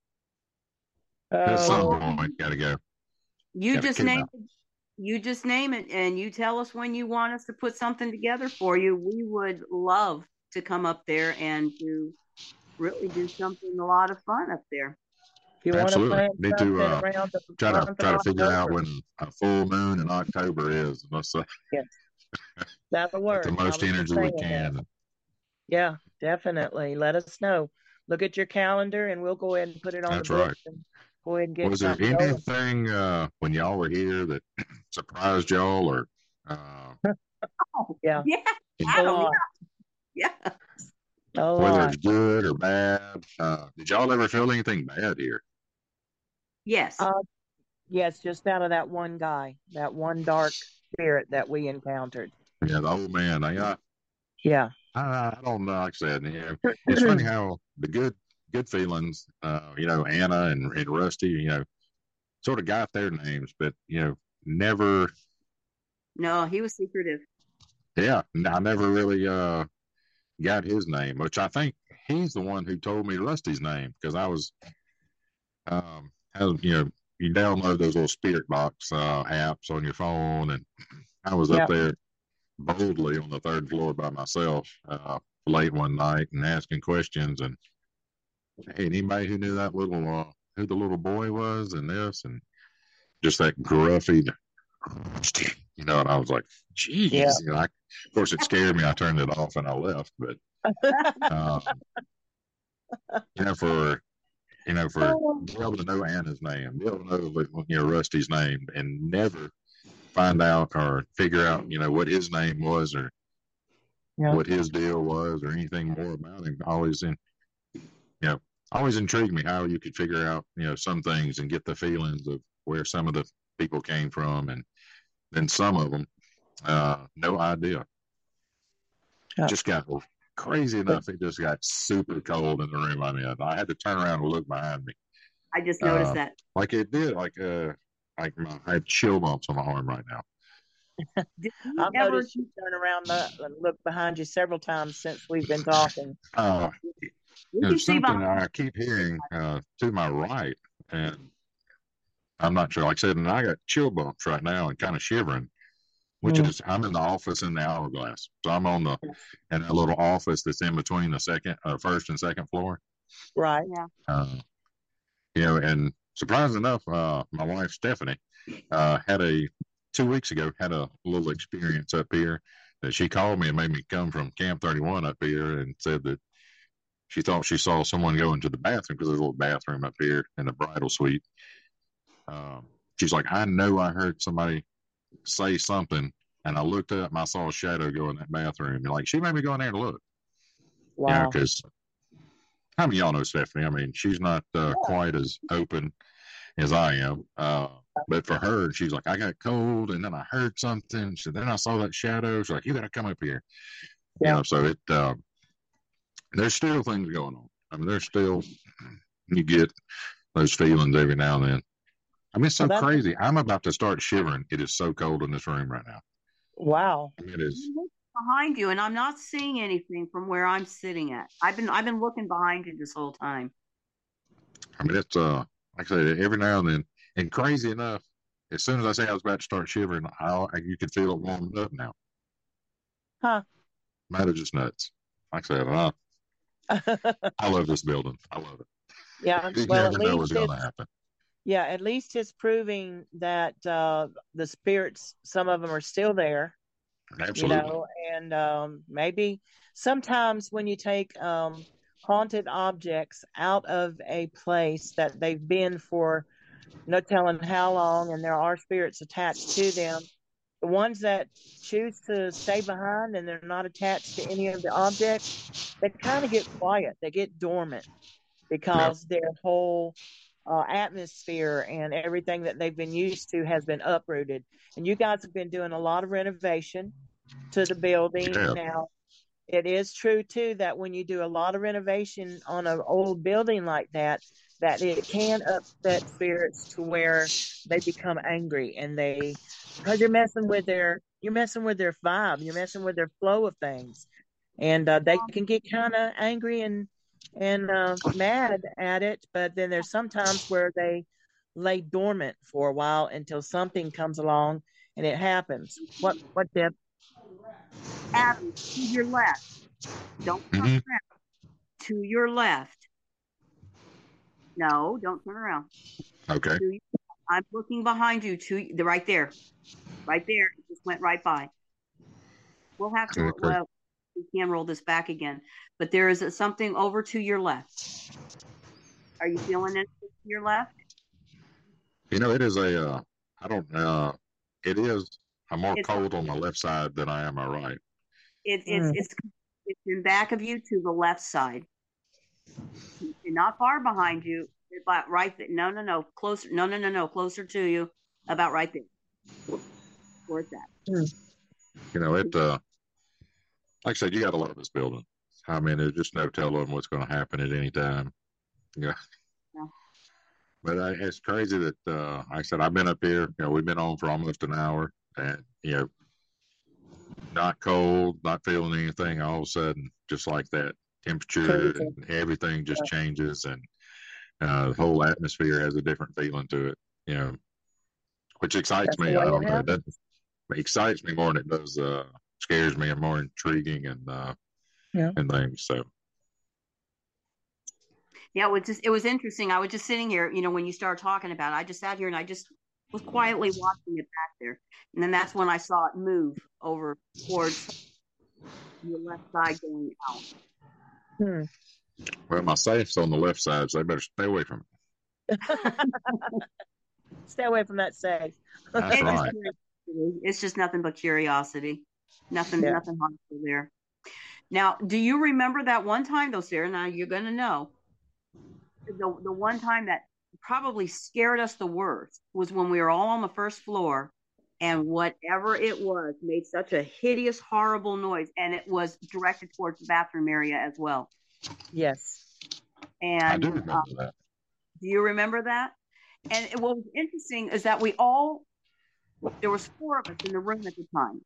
At some Uh, point, got to go. You Gotta just keep name out. it. You just name it, and you tell us when you want us to put something together for you. We would love to come up there and to really do something a lot of fun up there. if you want to Absolutely. plan Need to, something uh, around the Try to month of try to figure out October, when a full moon in October is. Let's uh, that'll get work. the I most was just energy we saying that. can. Yeah, definitely. Let us know. Look at your calendar, and we'll go ahead and put it on That's the right. books and go ahead and get Was there something going. anything uh, when y'all were here that surprised y'all, or uh, Oh, Yeah. yeah, you I A don't lot. yeah. A whether lot. it's good or bad? Uh, did y'all ever feel anything bad here? Yes. Uh, yes, just out of that one guy, that one dark spirit that we encountered. Yeah, the old man. They, uh, Yeah, I, I don't know. Like I said, you know, it's funny how the good good feelings, uh, you know, Anna and, and Rusty, you know, sort of got their names, but you know, never. No, he was secretive. Yeah, I never really uh got his name, which I think he's the one who told me Rusty's name because I was, um, how, you know, you download those little spirit box uh, apps on your phone, and I was Yep. up there boldly on the third floor by myself uh, late one night and asking questions. And hey, anybody who knew that little uh, who the little boy was and this and just that gruffy, you know, and I was like, geez, Yeah. you know, I, of course it scared me. I turned it off and I left, but um, you know, for you know, for be able to know Anna's name, be able to know you know Rusty's name, and never find out or figure out you know what his name was or Yeah. what his deal was or anything more about him. Always in, you know, always intrigued me how you could figure out you know some things and get the feelings of where some of the people came from, and then some of them, uh, no idea. Yeah. Just got crazy enough. It just got super cold in the room I'm in. I had to turn around and look behind me. I just noticed Uh, that. Like it did. Like uh, like my, I have chill bumps on my arm right now. Did you I've ever? noticed you turn around the, and look behind you several times since we've been talking. Uh, We there's can see something behind. I keep hearing uh, to my right, and I'm not sure. Like I said, and I got chill bumps right now and kind of shivering, which Mm. is I'm in the office in the Hourglass, so I'm on the in that little office that's in between the second, uh, first and second floor. Right. Yeah. Uh, you know, and surprising enough, uh, my wife Stephanie uh, had a two weeks ago had a little experience up here that she called me and made me come from Camp thirty-one up here and said that she thought she saw someone go into the bathroom because there's a little bathroom up here in the bridal suite. Um, she's like, I know I heard somebody say something, and I looked up and I saw a shadow go in that bathroom. And like, she made me go in there and look. Wow. You know, because I mean, y'all know Stephanie. I mean, she's not uh, Yeah. quite as open as I am. Uh, but for her, she's like, I got cold, and then I heard something. So then I saw that shadow. She's like, you got to come up here. Yeah. You know, so it uh, there's still things going on. I mean, there's still you get those feelings every now and then. I mean, it's so Well, that's- crazy. I'm about to start shivering. It is so cold in this room right now. Wow. I mean, it is. You look behind you, and I'm not seeing anything from where I'm sitting at. I've been I've been looking behind you this whole time. I mean, it's uh, like I said, every now and then, and crazy enough, as soon as I say I was about to start shivering, I, you could feel it warming up now. Huh. Might have just nuts. Like I said, I, I love this building. I love it. Yeah. You Well, at never know least what's going to it's, happen. yeah, at least it's proving that uh, the spirits, some of them are still there. Absolutely. You know, and um, maybe sometimes when you take um, haunted objects out of a place that they've been for no telling how long, and there are spirits attached to them, the ones that choose to stay behind and they're not attached to any of the objects, they kind of get quiet. They get dormant because their whole uh, atmosphere and everything that they've been used to has been uprooted. And you guys have been doing a lot of renovation to the building. Yeah. Now, it is true, too, that when you do a lot of renovation on an old building like that, that it can upset spirits to where they become angry, and they, because you're messing with their, you're messing with their vibe, you're messing with their flow of things, and uh, they can get kind of angry and and uh, mad at it. But then there's sometimes where they lay dormant for a while until something comes along and it happens. What what Deb? Adam, to your left. Don't turn Mhm. around. To your left. No, don't turn around. Okay. To, I'm looking behind you. To the right there, right there. It just went right by. We'll have to. Okay. Well, we can roll this back again, but there is a, something over to your left. Are you feeling it to your left? You know, it is a, uh, I don't, uh, it is, I'm more It's- cold on my left side than I am my right. It, it's Mm. it's it's in back of you to the left side. Not far behind you, but right there. No, no, no, closer. No, no, no, no, closer to you. About right there. Where's that? You know, it, uh, like I said, you got to love this building. I mean, there's just no telling what's going to happen at any time. Yeah. Yeah. But I, it's crazy that, uh, like I said, I've been up here. You know, we've been on for almost an hour, and you know, not cold, not feeling anything. All of a sudden, just like that, temperature Crazy. and everything just changes, and uh, the whole atmosphere has a different feeling to it. You know, which excites That's me. the way I it don't know. It, happens. doesn't, it excites me more than it does. Uh, scares me and more intriguing and uh, Yeah. and things. So. Yeah, it was just it was interesting. I was just sitting here, you know, when you started talking about it, I just sat here and I just was quietly watching it back there. And then that's when I saw it move over towards the left side going out. Hmm. Well, my safe's on the left side, so they better stay away from it. Stay away from that safe. That's It's just right. curiosity. It's just nothing but curiosity. Nothing, Yeah. nothing harmful there. Now, do you remember that one time though, Sarah? Now you're gonna know. The the one time that probably scared us the worst was when we were all on the first floor, and whatever it was made such a hideous, horrible noise, and it was directed towards the bathroom area as well. Yes. And I do remember um, that. do you remember that? And it, what was interesting is that we all, there was four of us in the room at the time.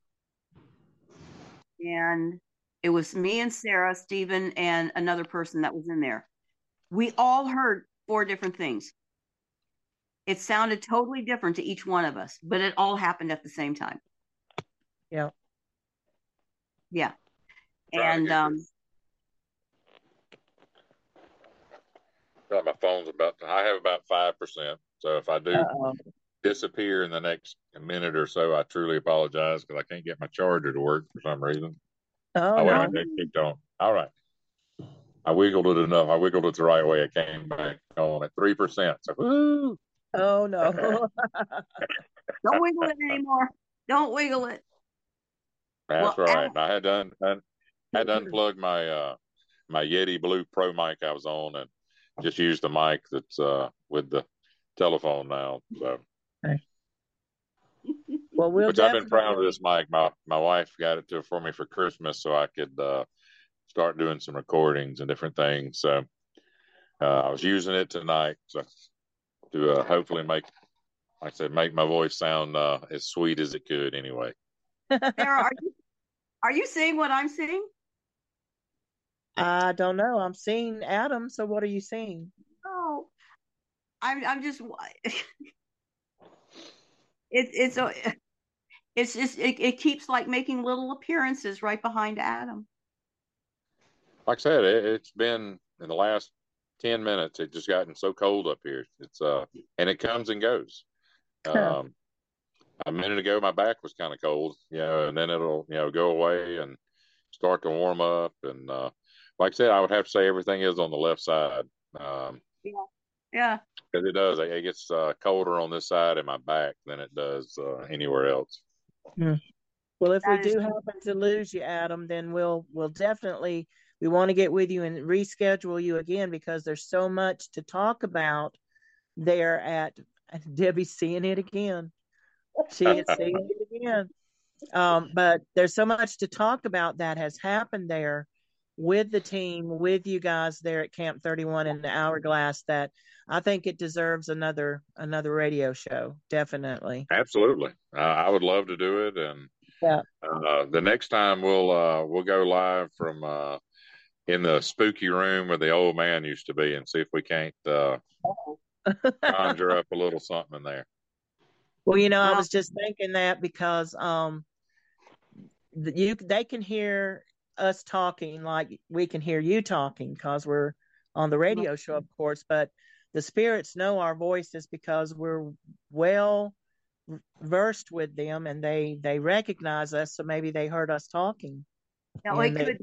And it was me and Sarah, Stephen, and another person that was in there. We all heard four different things. It sounded totally different to each one of us, but it all happened at the same time. Yeah. Yeah. Trying to And get um, this. Well, my phone's about to, I have about five percent. So if I do Uh-oh. disappear in the next minute or so, I truly apologize because I can't get my charger to work for some reason. Oh, Oh, wait a no. minute, it kicked on. All right. I wiggled it enough. I wiggled it the right way. It came back on at three percent. So, woo! Oh, no. don't wiggle it anymore. Don't wiggle it. That's Well, right. I had done, un, had unplugged my uh, my Yeti Blue Pro mic I was on and just used the mic that's uh, with the telephone now. So, Well, we'll which I've been proud of definitely. this mic. My my wife got it to for me for Christmas so I could uh, start doing some recordings and different things. So uh, I was using it tonight so to uh, hopefully make, like I said, make my voice sound uh, as sweet as it could. Anyway, Sarah, are you are you seeing what I'm seeing? I don't know. I'm seeing Adam. So what are you seeing? Oh, I'm I'm just it's it's a it's just it, it keeps like making little appearances right behind Adam. like I said, it, it's been in the last ten minutes. It just gotten so cold up here. It's uh, and it comes and goes. Um, a minute ago, my back was kind of cold, you know, and then it'll, you know, go away and start to warm up. And uh, like I said, I would have to say everything is on the left side. Um, Yeah, yeah. because it does. It gets uh, colder on this side of my back than it does uh, anywhere else. Hmm. Well, if we That is- do happen to lose you, Adam, then we'll we'll definitely we want to get with you and reschedule you again because there's so much to talk about there at Debbie's seeing it again. She is seeing it again. Um, but there's so much to talk about that has happened there with the team, with you guys there at Camp thirty-one in the Hourglass that I think it deserves another another radio show. Definitely. Absolutely, uh, I would love to do it. And Yeah. uh, the next time we'll uh, we'll go live from uh, in the spooky room where the old man used to be, and see if we can't uh, conjure up a little something in there. Well, you know, I Well- was just thinking that because um, the- you they can hear us talking like we can hear you talking because we're on the radio show, of course. But the spirits know our voices because we're well versed with them, and they they recognize us. So maybe they heard us talking. No, it And they- could.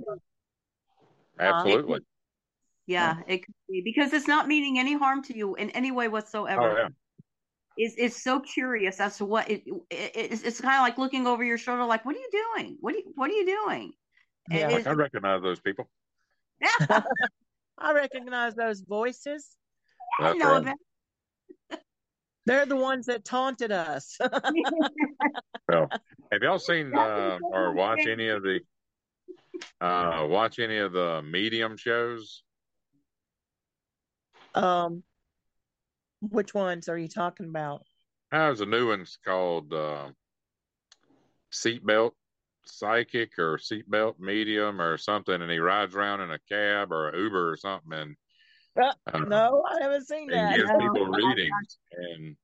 Absolutely. Yeah, it could be because it's not meaning any harm to you in any way whatsoever. Oh yeah. It's it's so curious as to what it, it it's, it's kind of like looking over your shoulder, like, what are you doing? What are you what are you doing? And Yeah. it's- I recognize those people. yeah, I recognize those voices. I That's know right. that. They're the ones that taunted us. Well, have y'all seen uh, or watched any of the uh, watch any of the medium shows? Um, which ones are you talking about? There's a new one's called uh, Seatbelt Psychic or Seatbelt Medium or something, and he rides around in a cab or an Uber or something, and Uh, uh, no, I haven't seen and that. gives No, people readings. And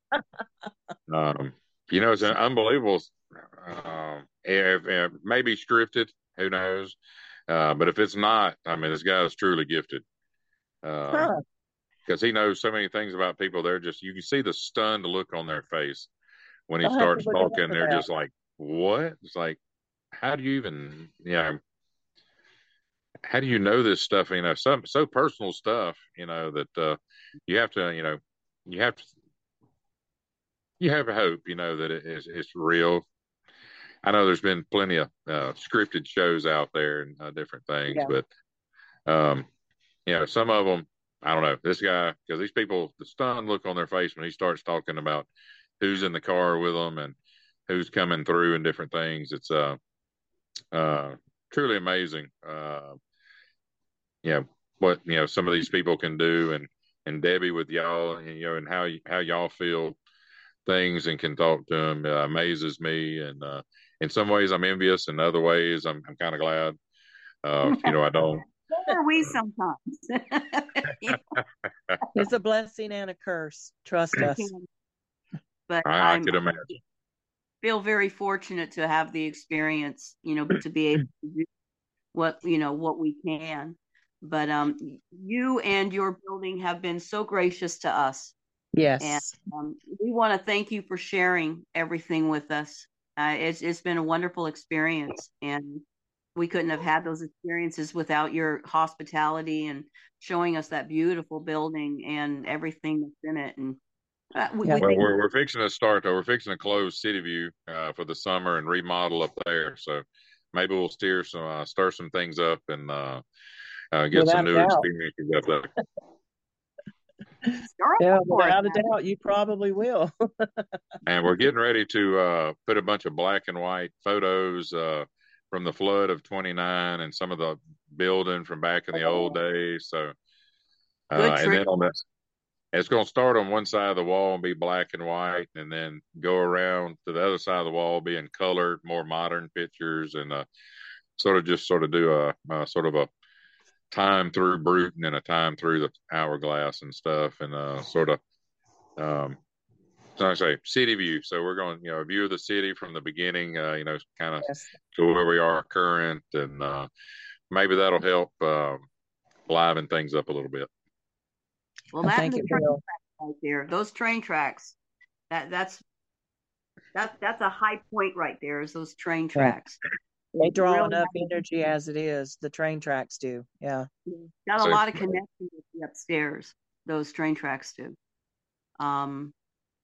um, you know, it's an unbelievable. Um, if, if maybe scripted, who knows? Uh, but if it's not, I mean, this guy is truly gifted. Um, Huh. because he knows so many things about people. They're just, you can see the stunned look on their face when he I'll have to starts look out talking. for They're that. just like, what? It's like, how do you even, you know, how do you know this stuff? You know, some so personal stuff, you know, that uh, you have to, you know, you have to, you have to hope, you know, that it is it's real. I know there's been plenty of uh, scripted shows out there and uh, different things, Yeah. but um, you know, some of them, I don't know. This guy, because these people, the stunned look on their face when he starts talking about who's in the car with them and who's coming through and different things. It's uh, uh, truly amazing. Uh, you know what you know some of these people can do, and and Debbie with y'all, and, you know, and how how y'all feel things and can talk to them uh, amazes me. And uh, in some ways, I'm envious. In other ways, I'm I'm kind of glad. Uh, you know, I don't. so are we sometimes. Yeah, It's a blessing and a curse. Trust we us. can. But I, I I'm could I imagine. feel very fortunate to have the experience, you know, to be able to do what you know what we can. But um, you and your building have been so gracious to us, and Yes. um, we want to thank you for sharing everything with us. Uh, it's it's been a wonderful experience, and we couldn't have had those experiences without your hospitality and showing us that beautiful building and everything that's in it. And uh, we, Yeah. we Well, think, we're we're fixing to start. Though we're fixing to close City View uh, for the summer and remodel up there. So maybe we'll steer some, uh, stir some things up, and uh, uh, get some Without a new doubt. experiences up there. stir Yeah, up for it without a now. doubt, you probably will. And we're getting ready to uh, put a bunch of black and white photos uh, from the flood of twenty-nine and some of the building from back in the old days. So, Good uh, and trick. then on this, it's going to start on one side of the wall and be black and white, and then go around to the other side of the wall being colored, more modern pictures, and uh, sort of just sort of do a, a sort of a time through Bruton and a time through the hourglass and stuff, and uh, sort of um, so I say city view. So we're going, you know, view of the city from the beginning, uh, you know, kind of Yes. to where we are current, and uh, maybe that'll help um, liven things up a little bit. Well, I that think and the it train will. tracks right there, those train tracks, that that's that that's a high point right there. Is those train Yeah. tracks? They It draw really enough energy as it is. The train tracks do. Yeah. got a So lot of connection with the upstairs. Those train tracks do. Um,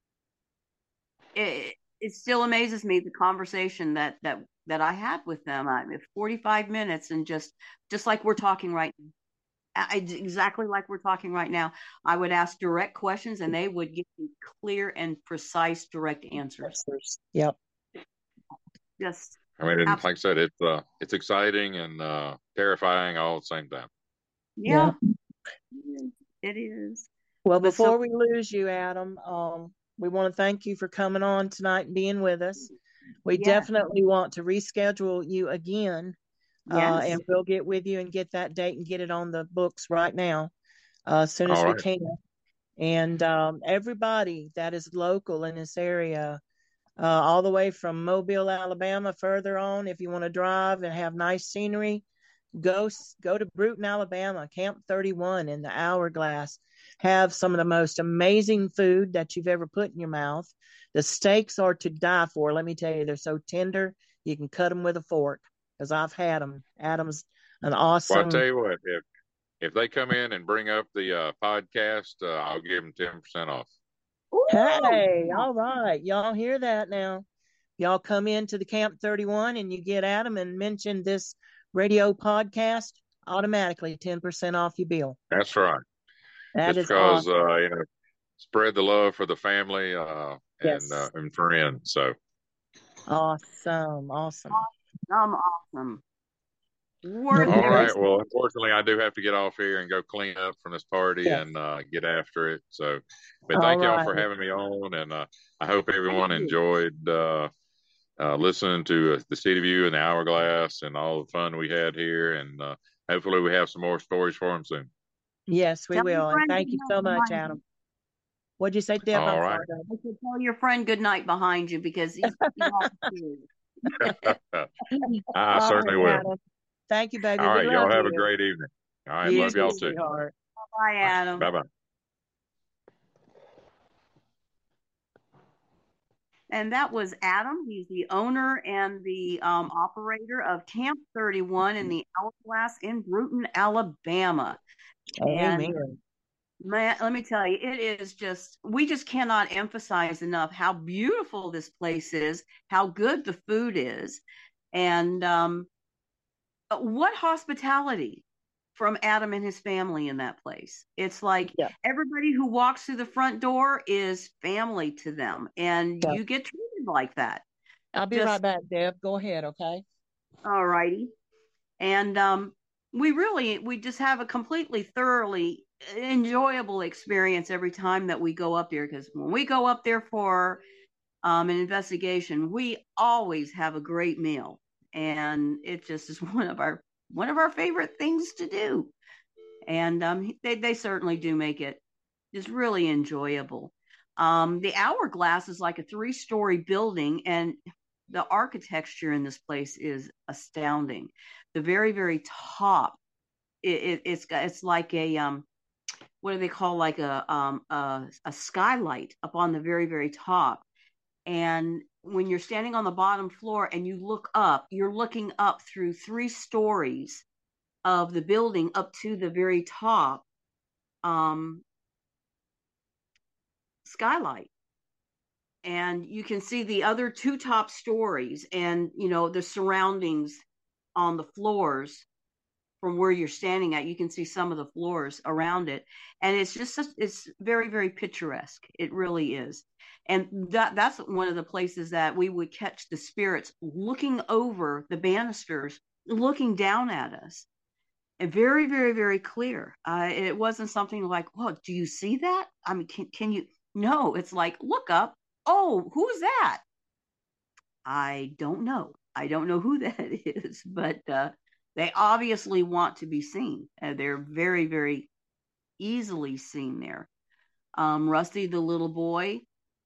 it it still amazes me the conversation that that that I had with them. I forty-five minutes, and just just like we're talking right now. I, exactly like we're talking right now. I would ask direct questions, and they would give me clear and precise, direct answers. Yep. Just, I mean, and like absolutely. I said, it's uh, it's exciting and uh, terrifying all at the same time. Yeah, it is. Well, But before so, we lose you, Adam, um, we want to thank you for coming on tonight and being with us. We yes, definitely want to reschedule you again, uh, yes. and we'll get with you and get that date and get it on the books right now, uh, as soon as All we right. can. And um, everybody that is local in this area, uh, all the way from Mobile, Alabama, further on, if you want to drive and have nice scenery, go go to Bruton, Alabama, Camp thirty-one in the Hourglass. Have some of the most amazing food that you've ever put in your mouth. The steaks are to die for. Let me tell you, they're so tender, you can cut them with a fork, because I've had them. Adam's an awesome. Well, I tell you what, if if they come in and bring up the uh, podcast, uh, I'll give them ten percent off. Ooh, Hey, all right. Y'all hear that now? Y'all come into the Camp thirty-one and you get Adam and mention this radio podcast, automatically ten percent off your bill. That's right. That Just is because awesome. uh, you know, spread the love for the family uh, and Yes. uh, and friends. So Awesome. Awesome. awesome, awesome. Worth All every right. Well, unfortunately, I do have to get off here and go clean up from this party Yes. and uh, get after it. So, but All thank y'all right. for having me on, and uh, I hope everyone Thank you. enjoyed uh, uh, listening to uh, the City View and the Hourglass and all the fun we had here. And uh, hopefully, we have some more stories for them soon. Yes, we Tell your will. And friend thank good you night so much, behind Adam. What'd you say, Deb? All I'm right. sorry. Deb. I said, tell your friend good night behind you because he's, he's off the I All certainly right, will. Adam. Thank you, baby. All We right. love Y'all have you. a great evening. All right. You Love too, y'all too. sweetheart. Bye, Adam. Bye bye. And that was Adam. He's the owner and the um, operator of Camp thirty-one in the Hourglass in Bruton, Alabama. And Amen. man, let me tell you, it is just, we just cannot emphasize enough how beautiful this place is, how good the food is, and um, what hospitality from Adam and his family in that place. It's like Yeah. everybody who walks through the front door is family to them, and Yeah. you get treated like that. I'll be Just- right back, Deb. Go ahead, okay? All righty. And um, we really, we just have a completely thoroughly enjoyable experience every time that we go up there, because when we go up there for um, an investigation, we always have a great meal, and it just is one of our one of our favorite things to do. And um, they they certainly do make it just really enjoyable. Um, the Hourglass is like a three-story building, and the architecture in this place is astounding. The very very top, it, it, it's it's like a um, what do they call, like a um a, a skylight up on the very very top. And when you're standing on the bottom floor and you look up, you're looking up through three stories of the building up to the very top um, skylight. And you can see the other two top stories and, you know, the surroundings on the floors from where you're standing at. You can see some of the floors around it. And it's just, it's very, very picturesque. It really is. And that that's one of the places that we would catch the spirits looking over the banisters, looking down at us. And very, very, very clear. Uh, it wasn't something like, "Well, do you see that? I mean, can can you?" No, it's like, look up. Oh, who's that? I don't know. I don't know who that is, but uh, they obviously want to be seen. Uh, they're very, very easily seen there. Um, Rusty, the little boy,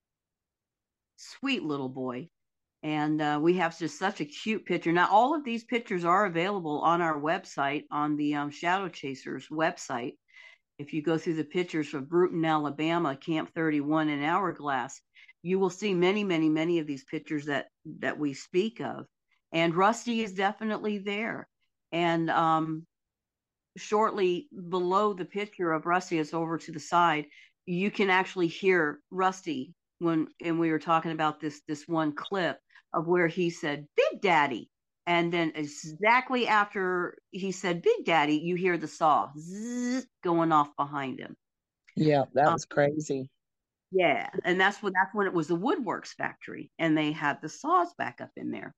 sweet little boy. And uh, we have just such a cute picture. Now, all of these pictures are available on our website, on the um, Shadow Chasers website. If you go through the pictures from Bruton, Alabama, Camp thirty-one, and Hourglass, you will see many, many, many of these pictures that, that we speak of. And Rusty is definitely there. And um, shortly below the picture of Rusty, it's over to the side, you can actually hear Rusty when, and we were talking about this, this one clip of where he said, "Big Daddy." And then exactly after he said "Big Daddy," you hear the saw zzz, going off behind him. Yeah, that um, was crazy. Yeah. And that's when, that's when it was the woodworks factory and they had the saws back up in there.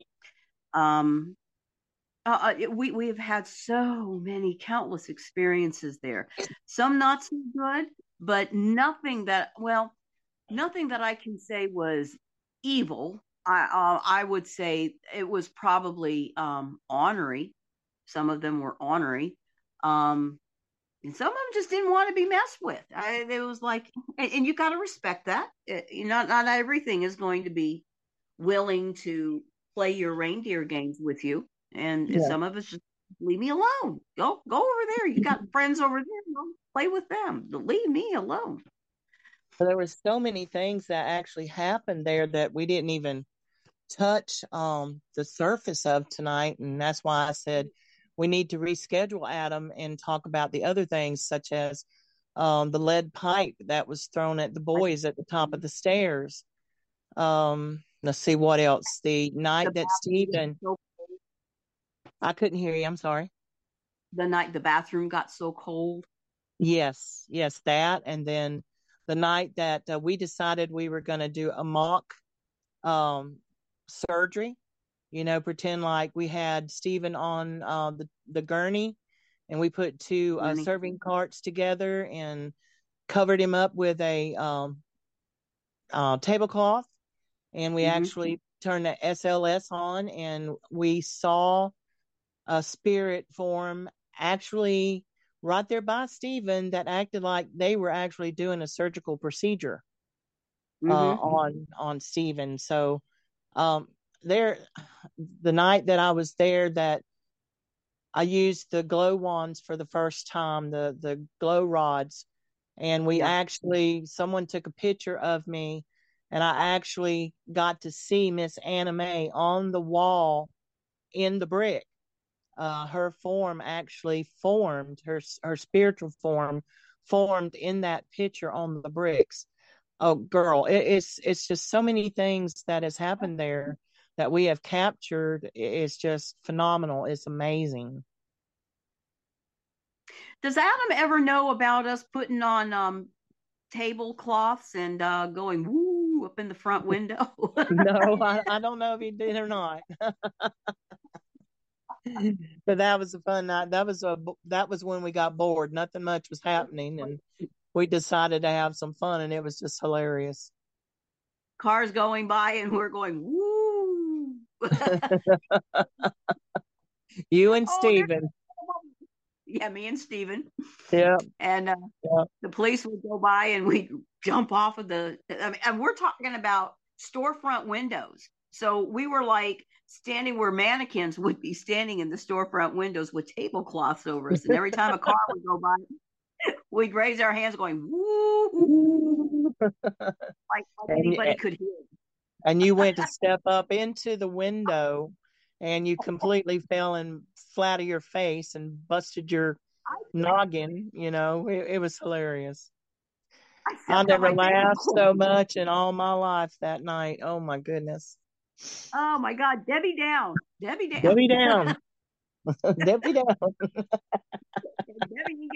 Um, uh, we, we have had so many countless experiences there, some not so good, but nothing that, well, nothing that I can say was evil. I uh, I would say it was probably um, ornery. Some of them were ornery, um, and some of them just didn't want to be messed with. I, it was like, and, and you got to respect that. It, not not everything is going to be willing to play your reindeer games with you, and Yeah. some of us just leave me alone. Go go over there. You got friends over there. Go play with them. Leave me alone. There were so many things that actually happened there that we didn't even touch um, the surface of tonight. And that's why I said we need to reschedule Adam and talk about the other things, such as um, the lead pipe that was thrown at the boys at the top of the stairs. Um, let's see what else. The night The that Stephen, so I couldn't hear you. I'm sorry. the night the bathroom got so cold. Yes, yes, that. And then the night that uh, we decided we were going to do a mock um, surgery you know, pretend like we had Stephen on uh, the, the gurney, and we put two uh, serving carts together and covered him up with a um, uh, tablecloth. And we mm-hmm. actually turned the S L S on, and we saw a spirit form actually right there by Stephen that acted like they were actually doing a surgical procedure mm-hmm. uh, on on Stephen. So um, there, the night that I was there, that I used the glow wands for the first time, the the glow rods, and we yeah. actually, someone took a picture of me, and I actually got to see Miss Anna Mae on the wall in the brick. Uh, her form actually formed, her her spiritual form formed in that picture on the bricks. Oh, girl, it, it's it's just so many things that has happened there that we have captured. It's just phenomenal. It's amazing. Does Adam ever know about us putting on um, tablecloths and uh, going woo up in the front window? No, I, I don't know if he did or not. But that was a fun night. That was a that was when we got bored. Nothing much was happening, and we decided to have some fun, and it was just hilarious. Cars going by, and we're going woo. You and oh, Stephen. Yeah, me and Stephen. Yeah. And uh, yeah. the police would go by, and we'd jump off of the. I mean, and we're talking about storefront windows. So we were like standing where mannequins would be standing in the storefront windows with tablecloths over us. And every time a car would go by, we'd raise our hands going, woo, like, like anybody and, could hear. And you went to step up into the window, and you completely fell in flat of your face and busted your noggin. You know, it, it was hilarious. I, I never laughed so much in all my life that night. Oh, my goodness. Oh my God, Debbie down, Debbie down, Debbie down, Debbie down. Debbie ain't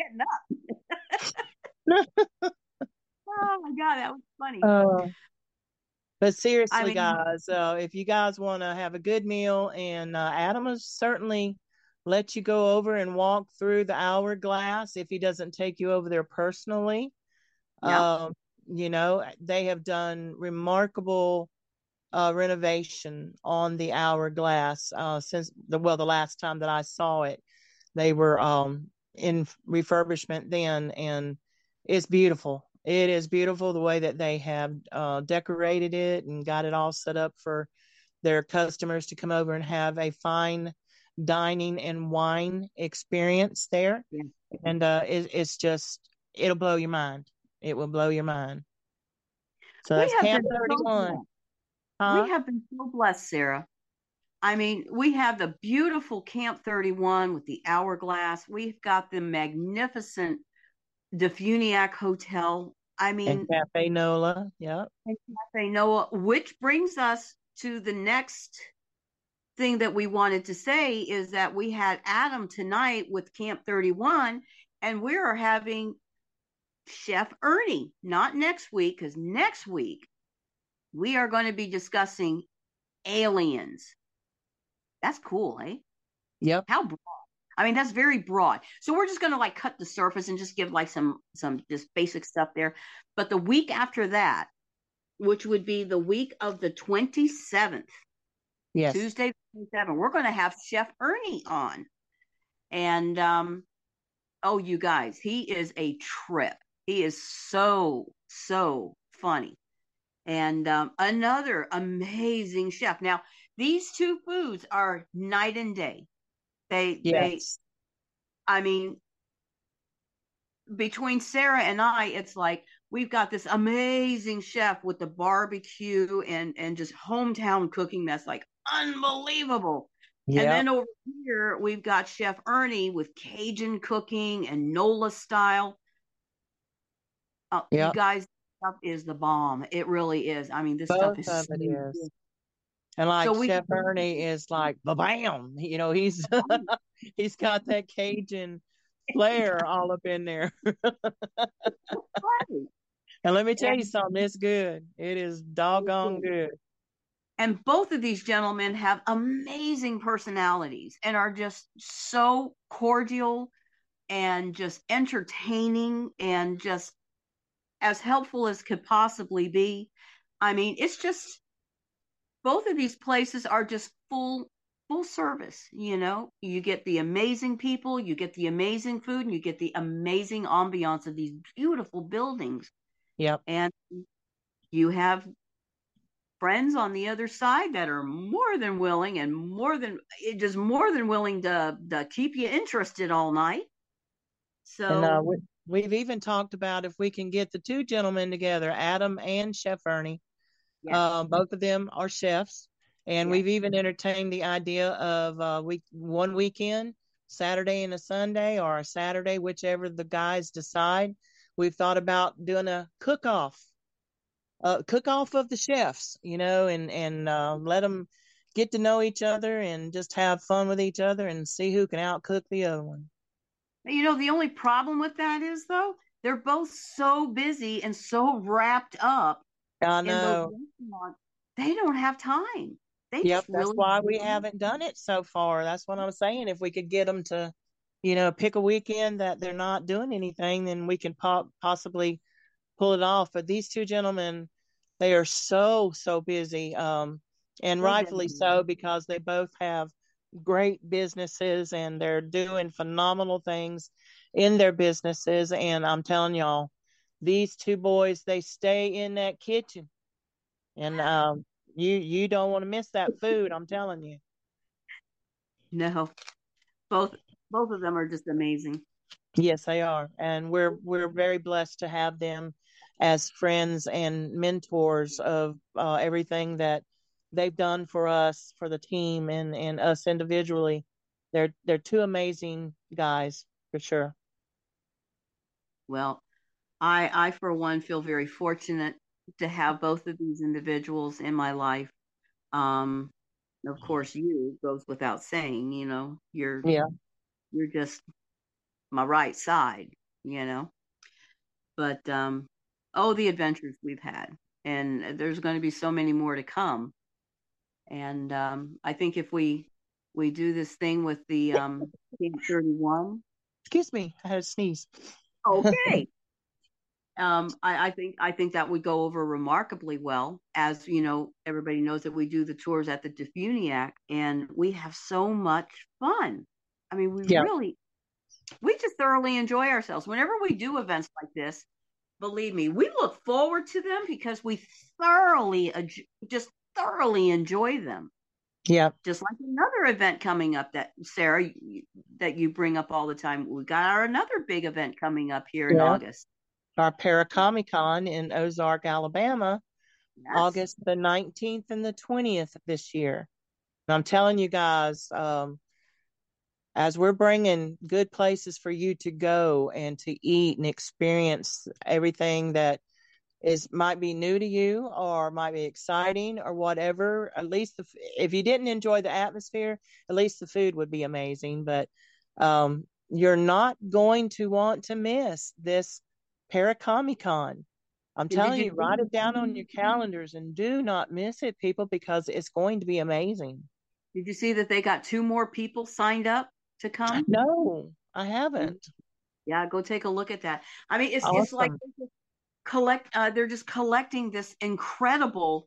getting up. Oh my God, that was funny. Uh, but seriously, I mean, guys, uh, if you guys want to have a good meal, and uh, Adam will certainly let you go over and walk through the hourglass if he doesn't take you over there personally. Yeah. Um, you know, they have done remarkable Uh, renovation on the hourglass uh, since the well the last time that I saw it. They were um, in refurbishment then, and it's beautiful. It is beautiful the way that they have uh, decorated it and got it all set up for their customers to come over and have a fine dining and wine experience there. Yeah. And uh, it, it's just, it'll blow your mind. It will blow your mind. So that's Camp thirty-one. Huh? We have been so blessed, Sarah. I mean, we have the beautiful Camp thirty-one with the hourglass. We've got the magnificent Defuniak Hotel. I mean, and Cafe Nola, yeah. And Cafe Nola, which brings us to the next thing that we wanted to say is that we had Adam tonight with Camp thirty-one, and we are having Chef Ernie, not next week, because next week we are going to be discussing aliens. That's cool, eh? Yep. How broad. I mean, that's very broad. So we're just going to like cut the surface and just give like some, some just basic stuff there. But the week after that, which would be the week of the twenty-seventh, yes, Tuesday, twenty-seventh, we're going to have Chef Ernie on. And, um, oh, you guys, he is a trip. He is so, so funny. And um, another amazing chef. Now, these two foods are night and day. They, yes. they, I mean, between Sarah and I, it's like we've got this amazing chef with the barbecue and and just hometown cooking that's like unbelievable. Yep. And then over here, we've got Chef Ernie with Cajun cooking and Nola style. Uh, yep. You guys, stuff is the bomb. It really is. I mean, this Both stuff is. Of it is. And like so we, Chef Ernie is like bam, you know, he's he's got that Cajun flair all up in there. And let me tell you something, it's good. It is doggone good. And both of these gentlemen have amazing personalities and are just so cordial and just entertaining and just as helpful as could possibly be. I mean, it's just, both of these places are just full full service. You know, you get the amazing people, you get the amazing food, and you get the amazing ambiance of these beautiful buildings. Yep. And you have friends on the other side that are more than willing and more than just more than willing to, to keep you interested all night. So and uh, we, we've even talked about if we can get the two gentlemen together, Adam and Chef Ernie. Yes. Uh, both of them are chefs, and yes. we've even entertained the idea of uh, week one weekend, Saturday and a Sunday, or a Saturday, whichever the guys decide. We've thought about doing a cook-off. Uh, cook off of the chefs, you know, and, and uh, let them get to know each other and just have fun with each other and see who can outcook the other one. You know, the only problem with that is, though, they're both so busy and so wrapped up. I know. In the they don't have time. They yep, just that's really why we haven't done it so far. That's what I'm saying. If we could get them to, you know, pick a weekend that they're not doing anything, then we can pop, possibly pull it off. But these two gentlemen, they are so so busy, um and so rightfully busy. So, because they both have great businesses and they're doing phenomenal things in their businesses. And I'm telling y'all, these two boys, they stay in that kitchen, and um you you don't want to miss that food. I'm telling you. No, both both of them are just amazing. Yes, they are. And we're we're very blessed to have them as friends and mentors of uh, everything that they've done for us, for the team, and, and us individually. They're they're two amazing guys, for sure. Well, I I for one feel very fortunate to have both of these individuals in my life. Um, of course, you goes without saying. You know, you're yeah, you're just my right side, you know. But um oh, the adventures we've had, and there's going to be so many more to come. And um I think if we we do this thing with the um Camp thirty-one. Excuse me, I had a sneeze. Okay. um I, I think I think that would go over remarkably well. As you know, everybody knows that we do the tours at the Defuniac, and we have so much fun. I mean, we yeah. really we just thoroughly enjoy ourselves whenever we do events like this. Believe me, we look forward to them because we thoroughly, just thoroughly enjoy them. Yeah. Just like another event coming up that, Sarah, that you bring up all the time. We got our another big event coming up here in yeah. August. Our Paracomic-Con in Ozark, Alabama, yes. August the nineteenth and the twentieth of this year. And I'm telling you guys, um, as we're bringing good places for you to go and to eat and experience everything that is might be new to you or might be exciting or whatever, at least the, if you didn't enjoy the atmosphere, at least the food would be amazing. But um, you're not going to want to miss this Paracomic-Con. I'm Did telling you, you, write it down on your calendars and do not miss it, people, because it's going to be amazing. Did you see that they got two more people signed up to come? No, I haven't. Yeah, go take a look at that. I mean, it's awesome. It's like collect. Uh, they're just collecting this incredible,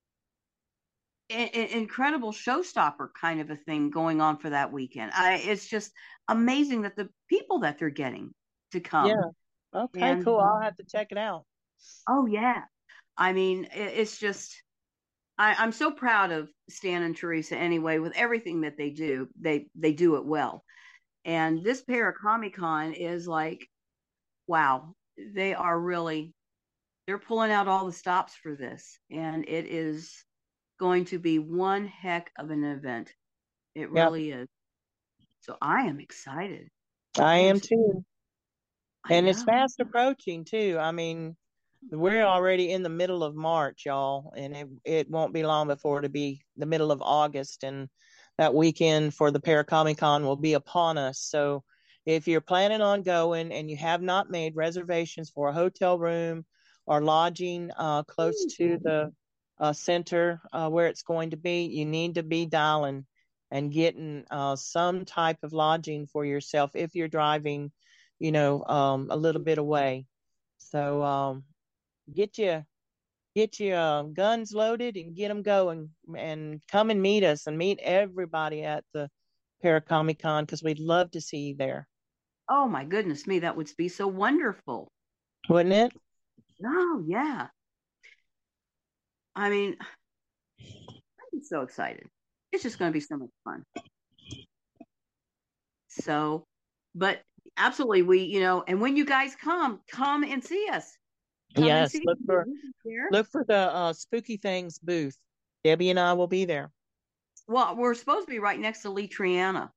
I- incredible showstopper kind of a thing going on for that weekend. I, it's just amazing that the people that they're getting to come. Yeah. Okay. And, cool. I'll have to check it out. Oh yeah. I mean, it, it's just. I, I'm so proud of Stan and Teresa anyway, with everything that they do. They they do it well. And this Paracomic-Con is like, wow, they are really, they're pulling out all the stops for this. And it is going to be one heck of an event. It really yep. is. So I am excited. I am too. And it's fast approaching too. I mean, we're already in the middle of March, y'all, and it, it won't be long before it'll be the middle of August, and that weekend for the Paracomic-Con will be upon us. So if you're planning on going and you have not made reservations for a hotel room or lodging uh, close to the uh, center uh, where it's going to be, you need to be dialing and getting uh, some type of lodging for yourself if you're driving, you know, um, a little bit away. So um, get you get your uh, guns loaded and get them going, and come and meet us and meet everybody at the Paracomic-Con, because we'd love to see you there. Oh my goodness me, that would be so wonderful. Wouldn't it? Oh yeah. I mean, I'm so excited. It's just going to be so much fun. So, but absolutely, we, you know, and when you guys come, come and see us. Come yes, see look for look for the uh, Spooky Things booth. Debbie and I will be there. Well, we're supposed to be right next to Lee Triana.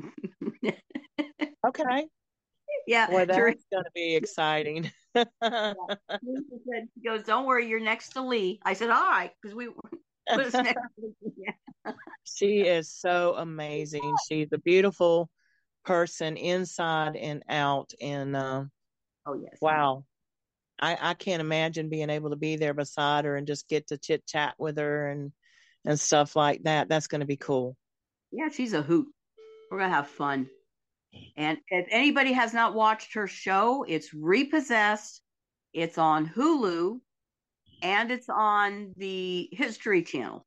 Okay. Yeah. Well, that's going to be exciting. Yeah. She goes, "Don't worry, you're next to Lee." I said, "All right," because we put us next to Lee. Yeah. She is so amazing. She's a beautiful person inside and out. And uh, oh yes, wow. I, I can't imagine being able to be there beside her and just get to chit chat with her and and stuff like that. That's going to be cool. Yeah, she's a hoot. We're going to have fun. And if anybody has not watched her show, it's Repossessed. It's on Hulu, and it's on the History Channel.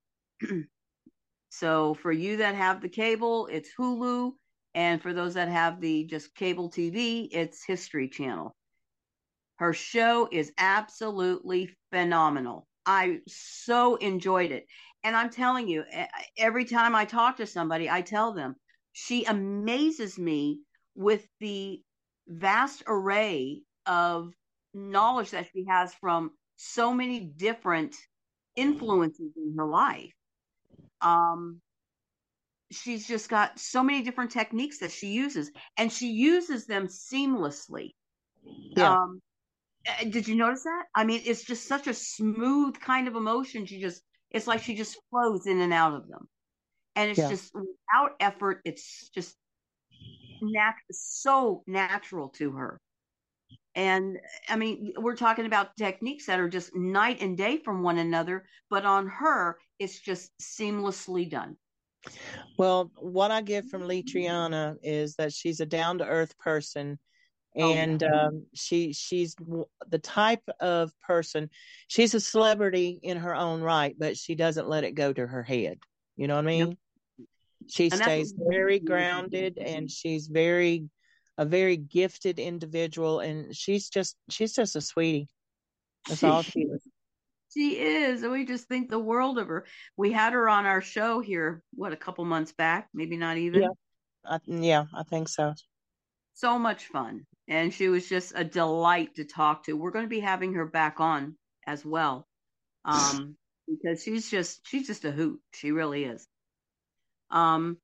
So for you that have the cable, it's Hulu. And for those that have the just cable T V, it's History Channel. Her show is absolutely phenomenal. I so enjoyed it. And I'm telling you, every time I talk to somebody, I tell them, she amazes me with the vast array of knowledge that she has from so many different influences in her life. Um, she's just got so many different techniques that she uses, and she uses them seamlessly. Yeah. Um, did you notice that? I mean, it's just such a smooth kind of emotion. She just, it's like she just flows in and out of them. And it's yeah. just without effort. It's just nat- so natural to her. And I mean, we're talking about techniques that are just night and day from one another, but on her, it's just seamlessly done. Well, what I get from Lee Triana is that she's a down-to-earth person. And oh, yeah. um, she she's the type of person, she's a celebrity in her own right, but she doesn't let it go to her head. You know what I mean? Nope. She and stays very grounded, and she's very, a very gifted individual. And she's just, she's just a sweetie. That's she, all she is. She is. And we just think the world of her. We had her on our show here, what, a couple months back, maybe not even. Yeah, I, yeah, I think so. So much fun. And she was just a delight to talk to. We're going to be having her back on as well. Um, because she's just, she's just a hoot. She really is. Um,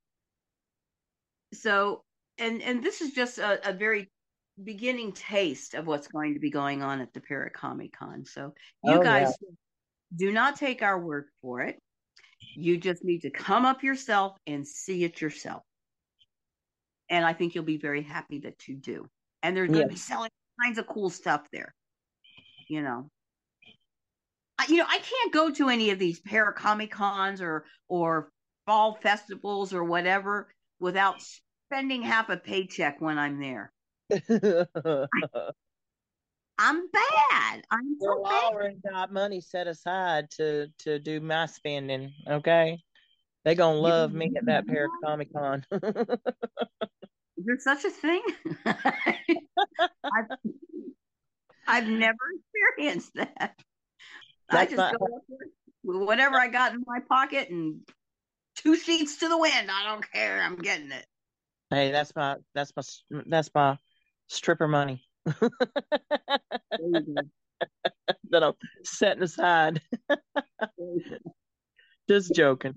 so, and, and this is just a, a very beginning taste of what's going to be going on at the Paracomic-Con. So you oh, guys yeah. do not take our word for it. You just need to come up yourself and see it yourself. And I think you'll be very happy that you do. And they're going yes. to be selling all kinds of cool stuff there. You know, I, you know, I can't go to any of these Paracomic-Cons or or fall festivals or whatever without spending half a paycheck when I'm there. I'm bad. I'm so well, bad. I already got money set aside to to do my spending. Okay, they're gonna love me at that Paracomic-Con. Is there such a thing? I've, I've never experienced that. That's I just not, go up there with whatever I got in my pocket and two sheets to the wind. I don't care. I'm getting it. Hey, that's my that's my that's my stripper money that I'm setting aside. Just joking.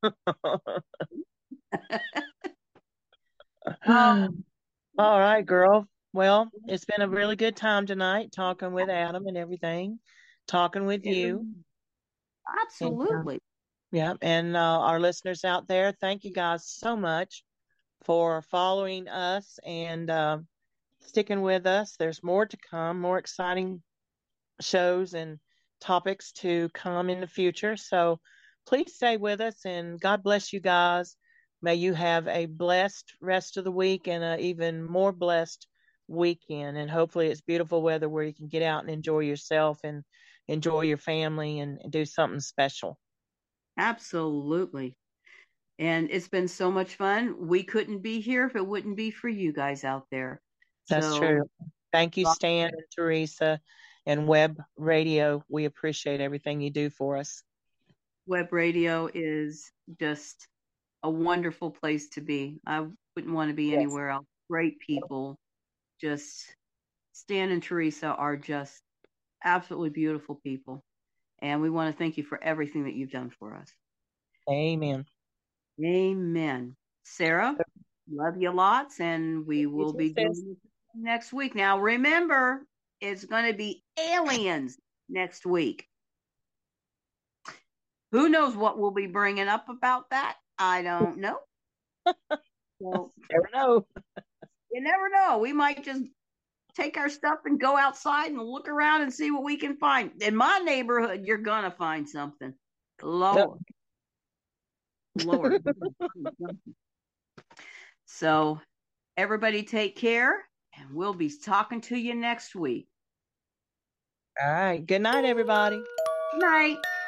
Um, all right, girl. Well, it's been a really good time tonight talking with Adam and everything, talking with you. Absolutely. And, uh, yeah. And uh, our listeners out there, thank you guys so much for following us and uh, sticking with us. There's more to come, more exciting shows and topics to come in the future. So please stay with us, and God bless you guys. May you have a blessed rest of the week and an even more blessed weekend. And hopefully it's beautiful weather where you can get out and enjoy yourself and enjoy your family and, and do something special. Absolutely. And it's been so much fun. We couldn't be here if it wouldn't be for you guys out there. That's so, true. Thank you, Stan and Teresa and Web Radio. We appreciate everything you do for us. Web Radio is just a wonderful place to be. I wouldn't want to be yes. anywhere else. Great people. Just Stan and Teresa are just absolutely beautiful people. And we want to thank you for everything that you've done for us. Amen. Amen. Sarah, love you lots, and we will be doing it next week. Now, remember, it's going to be aliens next week. Who knows what we'll be bringing up about that? I don't know. Well, never know. You never know. We might just take our stuff and go outside and look around and see what we can find. In my neighborhood, you're going to find something. Lord. Yep. Lord. So, everybody take care, and we'll be talking to you next week. All right. Good night, everybody. Good night.